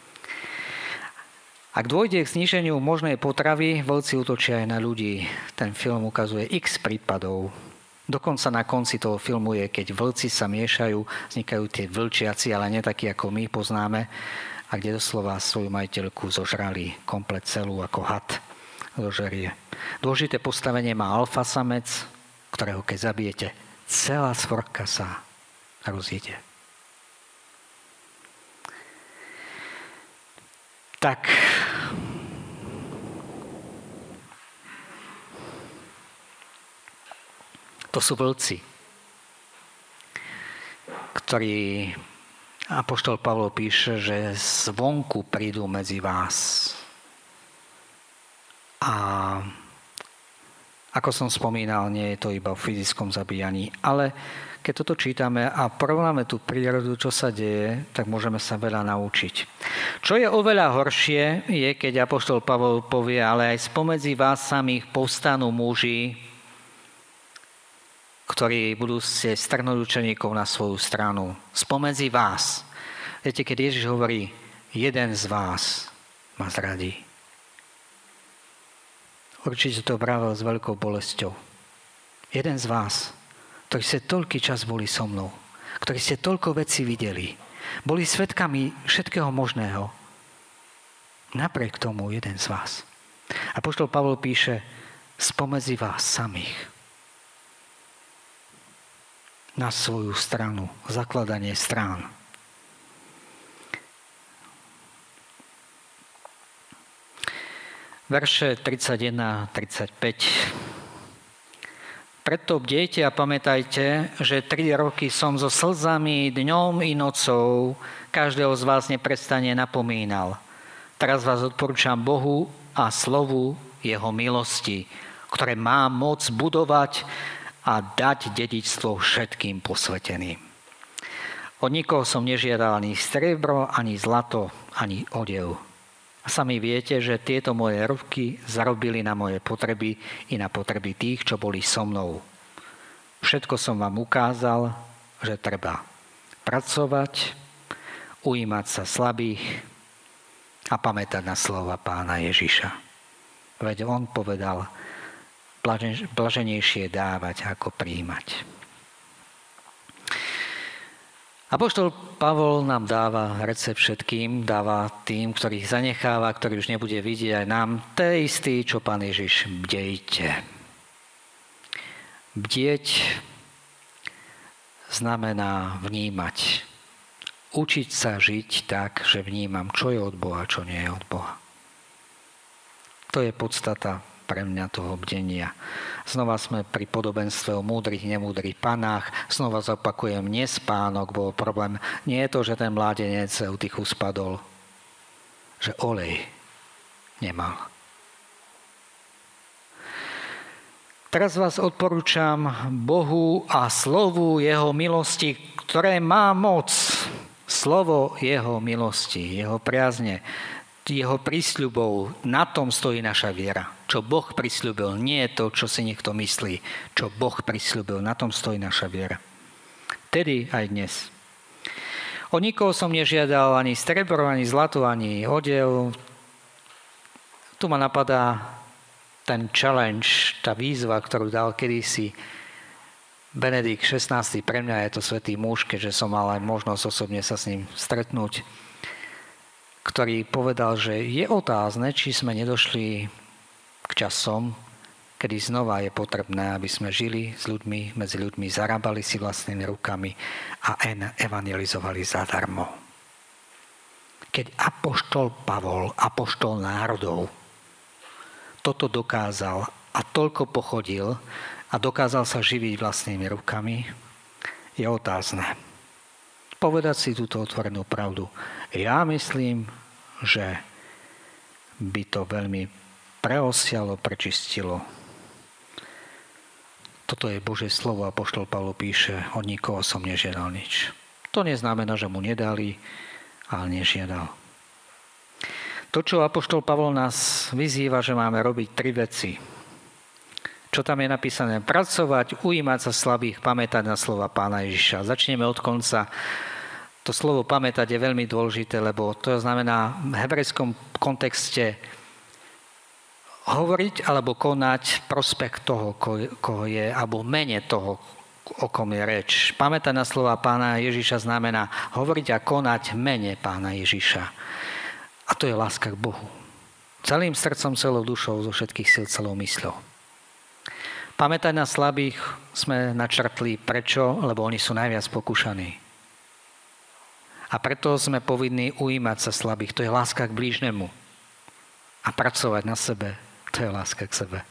Ak dôjde k zníženiu možnej potravy, vlci útočia aj na ľudí. Ten film ukazuje x prípadov. Dokonca na konci toho filmu je, keď vlci sa miešajú, vznikajú tie vlčiaci, ale nie takí, ako my poznáme, a kde doslova svoju majiteľku zožrali komplet celú, ako had zožerie. Dôležité postavenie má alfasamec, ktorého keď zabijete, celá svorka sa rozjede. Tak, to sú vlci, ktorí apoštol Pavol píše, že zvonku prídu medzi vás. A ako som spomínal, nie je to iba o fyzickom zabíjaní, ale keď toto čítame a porovnáme tú prírodu, čo sa deje, tak môžeme sa veľa naučiť. Čo je oveľa horšie, je, keď apoštol Pavol povie, ale aj spomedzi vás samých povstanú muži, ktorí budú ste strhnúť učeníkov na svoju stranu. Spomedzi vás. Viete, keď Ježiš hovorí, jeden z vás ma zradí. Určite to vravel s veľkou bolesťou. Jeden z vás, ktorí ste toľký čas boli so mnou, ktorí ste toľko vecí videli, boli svedkami všetkého možného. Napriek tomu jeden z vás. Apoštol Pavol píše, spomedzi vás samých na svoju stranu, zakladanie strán. Verše 31-35. Preto bdejte a pamätajte, že 3 roky som so slzami dňom i nocou každého z vás neprestane napomínal. Teraz vás odporúčam Bohu a slovu jeho milosti, ktoré má moc budovať a dať dedičstvo všetkým posveteným. Od nikoho som nežiadal ani striebro, ani zlato, ani odev. A sami viete, že tieto moje ruky zarobili na moje potreby i na potreby tých, čo boli so mnou. Všetko som vám ukázal, že treba pracovať, ujímať sa slabých a pamätať na slova Pána Ježiša. Veď on povedal, blaženejšie dávať, ako prijímať. Apoštol Pavol nám dáva recept všetkým, dáva tým, ktorých zanecháva, ktorý už nebude vidieť, aj nám, té istý, čo Pán Ježiš, bdejte. Bdieť znamená vnímať. Učiť sa žiť tak, že vnímam, čo je od Boha, čo nie je od Boha. To je podstata pre mňa toho bdenia. Znova sme pri podobenstve o múdrych, nemúdrych panách. Znova zopakujem, nespánok bol problém. Nie je to, že ten mládenec utichu spadol. Že olej nemal. Teraz vás odporúčam Bohu a slovu jeho milosti, ktoré má moc. Slovo jeho milosti, jeho priazne, jeho prísľubov, na tom stojí naša viera. Čo Boh prísľubil, nie je to, čo si niekto myslí. Čo Boh prísľubil, na tom stojí naša viera. Tedy aj dnes. Od nikoho som nežiadal ani strebro, ani zlato, ani odev. Tu ma napadá ten challenge, tá výzva, ktorú dal kedysi Benedikt XVI. Pre mňa je to svätý muž, keďže som mal aj možnosť osobne sa s ním stretnúť, ktorý povedal, že je otázne, či sme nedošli k časom, kedy znova je potrebné, aby sme žili s ľuďmi, medzi ľuďmi, zarábali si vlastnými rukami a evangelizovali zadarmo. Keď apoštol Pavol, apoštol národov, toto dokázal a toľko pochodil a dokázal sa živiť vlastnými rukami, je otázne. Povedať si túto otvorenú pravdu. Ja myslím, že by to veľmi preosialo, prečistilo. Toto je Božie slovo a apoštol Pavol píše, od nikoho som nežiadal nič. To neznamená, že mu nedali, ale nežiadal. To, čo apoštol Pavol nás vyzýva, že máme robiť 3 veci. Čo tam je napísané? Pracovať, ujímať sa slabých, pamätať na slova Pána Ježiša. Začneme od konca. To slovo pamätať je veľmi dôležité, lebo to znamená v hebrejskom kontexte hovoriť alebo konať prospekt toho, koho je, alebo mene toho, o kom je reč. Pamätať na slova Pána Ježiša znamená hovoriť a konať mene Pána Ježiša. A to je láska k Bohu. Celým srdcom, celou dušou, zo všetkých síl, celou mysľou. Pamätať na slabých sme načrtli. Prečo? Lebo oni sú najviac pokúšaní. A preto sme povinní ujímať sa slabých. To je láska k blížnemu. A pracovať na sebe. To je láska k sebe.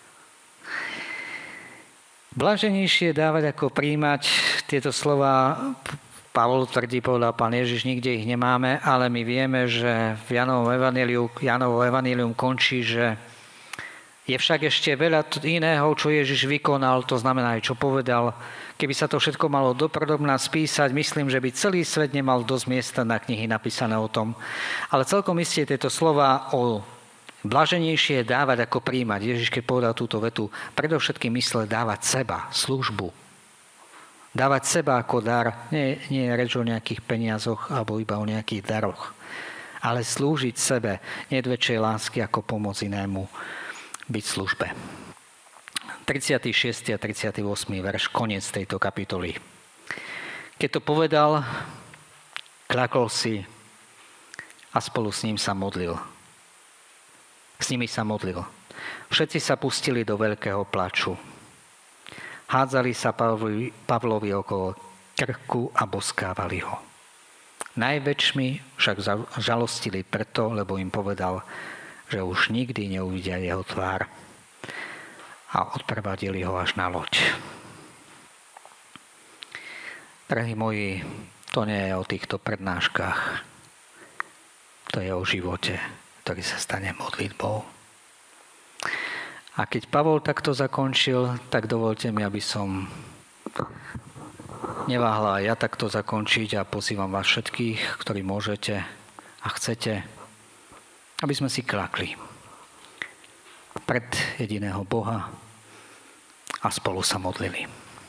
Blaženejšie dávať ako príjmať. Tieto slova Pavol tvrdí, povedal Pán Ježiš, nikde ich nemáme, ale my vieme, že v Jánovo evanjelium končí, že je však ešte veľa iného, čo Ježiš vykonal, to znamená aj čo povedal. Keby sa to všetko malo dopodrobná spísať, myslím, že by celý svet nemal dosť miesta na knihy napísané o tom. Ale celkom isté tieto slova o blaženejšie dávať ako príjmať. Ježiš, keď povedal túto vetu, predovšetkým mysle dávať seba, službu. Dávať seba ako dar, nie je reč o nejakých peniazoch alebo iba o nejakých daroch, ale slúžiť sebe, nie je väčšej lásky ako pomoc inému byť v službe. 36. a 38. verš, koniec tejto kapitoly. Keď to povedal, klakol si a spolu s ním sa modlil. S nimi sa modlil. Všetci sa pustili do veľkého plaču. Hádzali sa Pavlovi okolo krku a boskávali ho. Najväčšmi však žalostili preto, lebo im povedal, že už nikdy neuvidia jeho tvár. A odprevadili ho až na loď. Drahí moji, to nie je o týchto prednáškach. To je o živote, ktorý sa stane modlitbou. A keď Pavol takto zakončil, tak dovolte mi, aby som neváhla ja takto zakončiť a pozývam vás všetkých, ktorí môžete a chcete, aby sme si klakli pred jediného Boha a spolu sa modlili.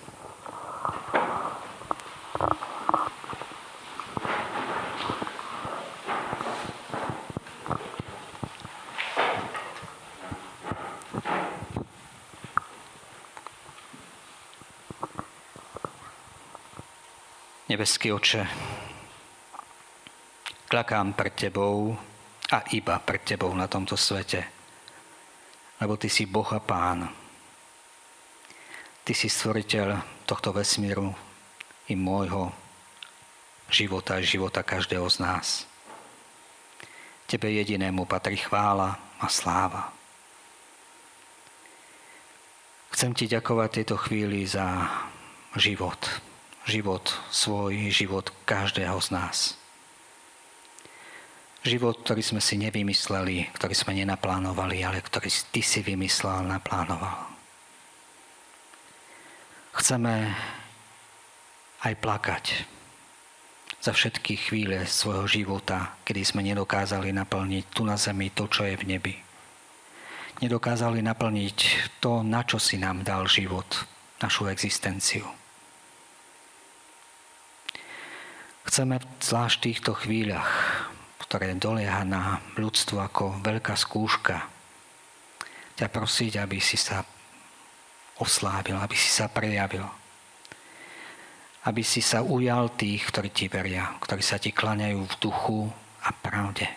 Nebeský Oče, klakám pred Tebou a iba pred Tebou na tomto svete, lebo Ty si Boh a Pán. Ty si stvoriteľ tohto vesmíru i môjho života a života každého z nás. Tebe jedinému patrí chvála a sláva. Chcem Ti ďakovať tejto chvíli za život. Život svoj, život každého z nás. Život, ktorý sme si nevymysleli, ktorý sme nenaplánovali, ale ktorý Ty si vymyslel, naplánoval. Chceme aj plakať za všetky chvíle svojho života, kedy sme nedokázali naplniť tu na zemi to, čo je v nebi. Nedokázali naplniť to, na čo si nám dal život, našu existenciu. Chceme zvlášť v týchto chvíľach, ktoré dolieha na ľudstvo ako veľká skúška, ťa prosiť, aby si sa oslávil, aby si sa prejavil. Aby si sa ujal tých, ktorí Ti veria, ktorí sa Ti kláňajú v duchu a pravde.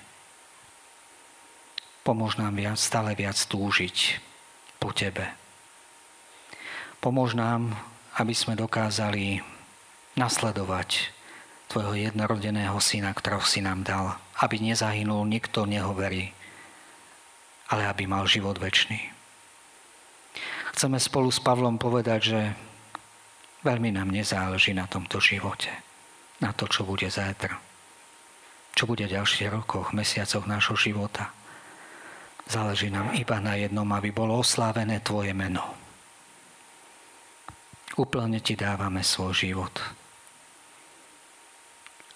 Pomôž nám stále viac túžiť po Tebe. Pomôž nám, aby sme dokázali nasledovať Tvojho jednorodeného Syna, ktorého si nám dal, aby nezahynul nikto, neho verí, ale aby mal život večný. Chceme spolu s Pavlom povedať, že veľmi nám nezáleží na tomto živote, na to, čo bude zajtra, čo bude v ďalších rokoch, mesiacoch nášho života. Záleží nám iba na jednom, aby bolo oslávené Tvoje meno. Úplne Ti dávame svoj život.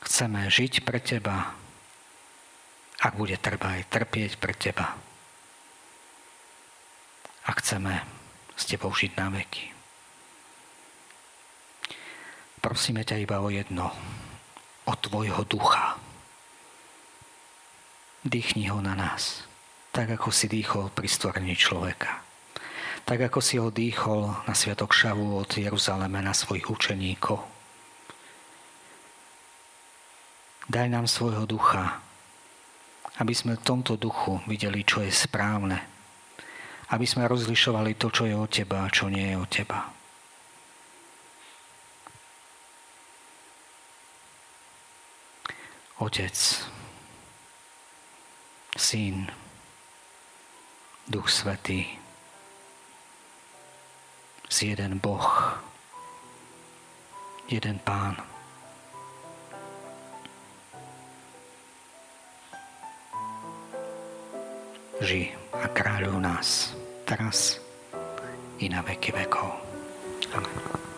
Chceme žiť pre Teba, ak bude treba aj trpieť pre Teba. A chceme s Tebou žiť na veky. Prosíme ťa iba o jedno, o Tvojho ducha. Dýchni ho na nás, tak ako si dýchol pri stvorení človeka. Tak ako si ho dýchol na sviatok Šavúot v Jeruzaleme na svojich učeníkov. Daj nám svojho ducha, aby sme v tomto duchu videli, čo je správne. Aby sme rozlišovali to, čo je od Teba a čo nie je od Teba. Otec, Syn, Duch Svätý, si jeden Boh, jeden Pán. Ži a kráľuj nás teraz i na veky vekov. Amen.